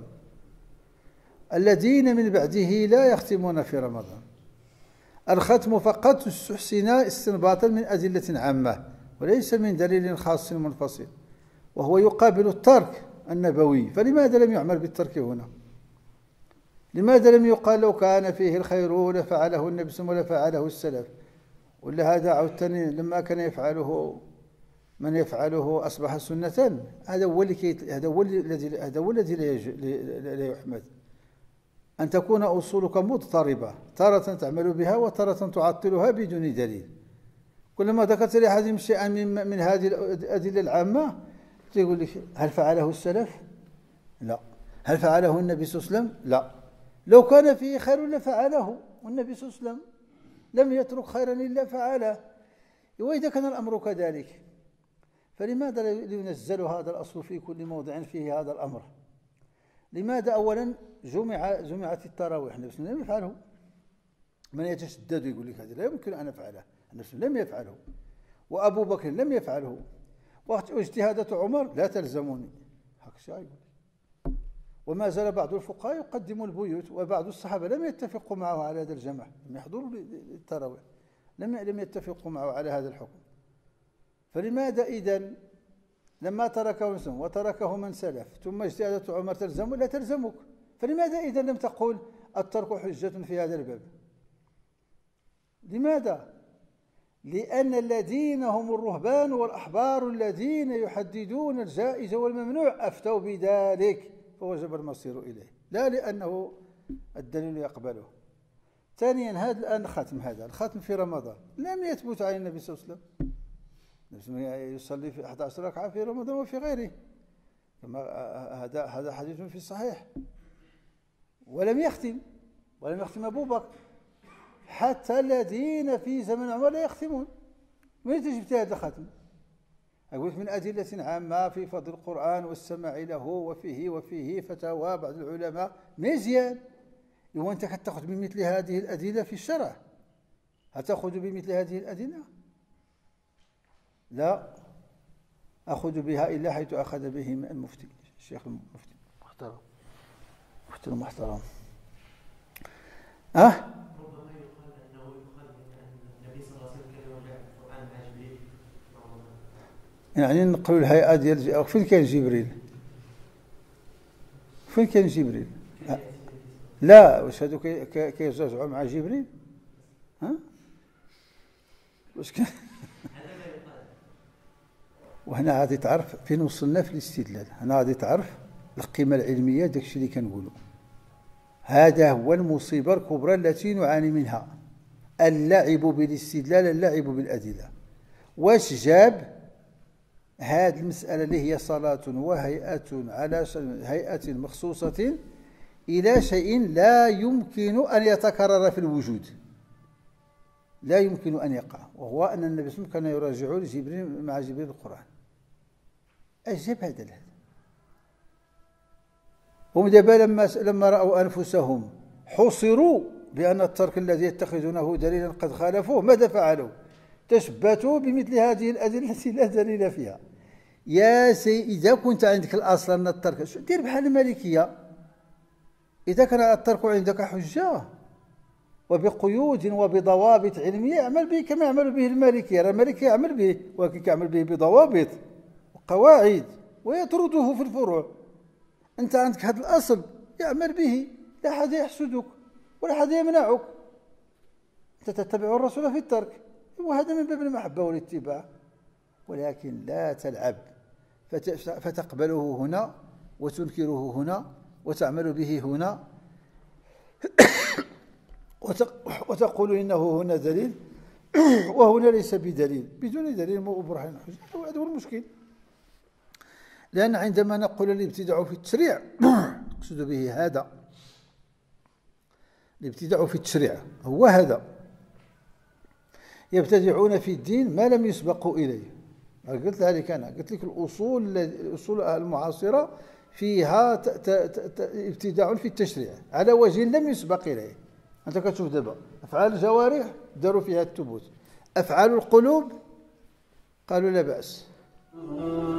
الذين من بعده لا يختمون في رمضان. الختم فقط استحسن استنباطا من أدلة عامة وليس من دليل خاص منفصل، وهو يقابل الترك النبوي. فلماذا لم يعمل بالترك هنا؟ لماذا لم يقال لو كان فيه الخير لفعله النبي صلى الله عليه وسلم ولفعله السلف؟ ولا هذا عودتني لما كان يفعله من يفعله أصبح سنة. هذا هو هذا هو الذي هذا هو الذي لا يحمد، أن تكون أصولك مضطربة، تارة تعمل بها وتارة تعطلها بدون دليل. كلما ذكرت لي هذه شيئا من, من هذه الأدلة العامة تقول لك هل فعله السلف؟ لا. هل فعله النبي صلى الله عليه وسلم؟ لا. لو كان فيه خير لفعله، والنبي صلى الله عليه وسلم لم يترك خيرا إلا فعله. وإذا كان الأمر كذلك فلماذا ينزل هذا الأصل في كل موضع فيه هذا الأمر؟ لماذا أولا جمع جمعت التراويح؟ النبي صلى الله عليه وسلم لم يفعله. من يتشدد يقول لك هذا لا يمكن أن أفعله، النبي صلى الله عليه وسلم لم يفعله، وأبو بكر لم يفعله، واجتهادات عمر لا تلزمني، هكذا يقول. وما زال بعض الفقهاء يقدم البيوت، وبعض الصحابة لم يتفقوا معه على هذا الجمع، لم يحضروا التراويح، لم لم يتفقوا معه على هذا الحكم. فلماذا إذن لما تركه مسلم وتركه من سلف ثم اجتهادات عمر تلزم ولا تلزمك؟ فلماذا إذن لم تقول الترك حجة في هذا الباب؟ لماذا؟ لأن الذين هم الرهبان والأحبار الذين يحددون الجائز والممنوع أفتوا بذلك فوجب المصير إليه، لا لأنه الدليل يقبله. ثانيا، هذا الآن الختم، هذا الختم في رمضان لم يثبت عن النبي صلى الله عليه وسلم. يصلي في أحد عشر ركعة في رمضان وفي غيره، كما هذا هذا حديث في الصحيح. ولم يختم ولم يختم أبو بكر، حتى الذين في زمن عمر لا يختمون. من جبت هذا الختم؟ أقول من أدلة عامة في فضل القرآن والسماع له وفيه وفيه فتاوى بعض العلماء مزيان. وأنت تأخذ بمثل هذه الأدلة في الشرع؟ هتأخذ بمثل هذه الأدلة؟ لا أخذ بها إلا حيث أخذ به المفتي، الشيخ المفتي محترم، مفتي المحترم. أه؟ ربما يقال أنه يقال أن النبي صلى الله عليه وسلم كان يرجع القرآن مع جبريل. يعني نقلوا الهيئة ديال فين كان جبريل؟ فين كان جبريل؟ أه؟ لا، واش هادو كيرجعوا مع جبريل؟ ها؟ واش كان؟ وهنا غادي تعرف فين وصلنا في الاستدلال. هنا غادي تعرف القيمة العلمية داكشي اللي كنقولوا. هذا هو المصيبة الكبرى التي نعاني منها، اللعب بالاستدلال، اللعب بالأدلة. واش جاب هذه المسألة اللي هي صلاة وهيئة على هيئة مخصوصة إلى شيء لا يمكن أن يتكرر في الوجود، لا يمكن أن يقع، وهو أن النبي صلى الله عليه وسلم كان يراجع لجبريل مع جبريل القرآن. أجاب هذا الهدف. هم دابا لما لما رأوا أنفسهم حصروا بأن الترك الذي يتخذونه دليلا قد خالفوه، ماذا فعلوا؟ تشبتوا بمثل هذه الأدلة التي لا دليل فيها. يا سي إذا كنت عندك الأصل أن الترك، دير بحال المالكية، إذا كان الترك عندك حجة وبقيود وبضوابط علمية اعمل به كما يعمل به المالكية. المالكية يعمل به، ولكن يعمل به بضوابط وقواعد ويطرده في الفروع. أنت عندك هذا الأصل يعمل به، لا أحد يحسدك ولا أحد يمنعك، أنت تتبع الرسول في الترك، وهذا من باب المحبة والاتباع. ولكن لا تلعب فتقبله هنا وتنكره هنا وتعمل به هنا وتقول إنه هنا دليل وهنا ليس بدليل، بدون دليل وبرهان حجة. هذا هو المشكل. لأن عندما نقول الابتداع في التشريع المقصود به هذا. الابتداع في التشريع هو هذا، يبتدعون في الدين ما لم يسبقوا إليه. قلت لك أنا قلت لك الأصول الأصول المعاصرة فيها ابتداع في التشريع على وجه لم يسبق إليه. أنت كتشوف دابا أفعال الجوارح داروا فيها الثبوت، أفعال القلوب قالوا لا بأس.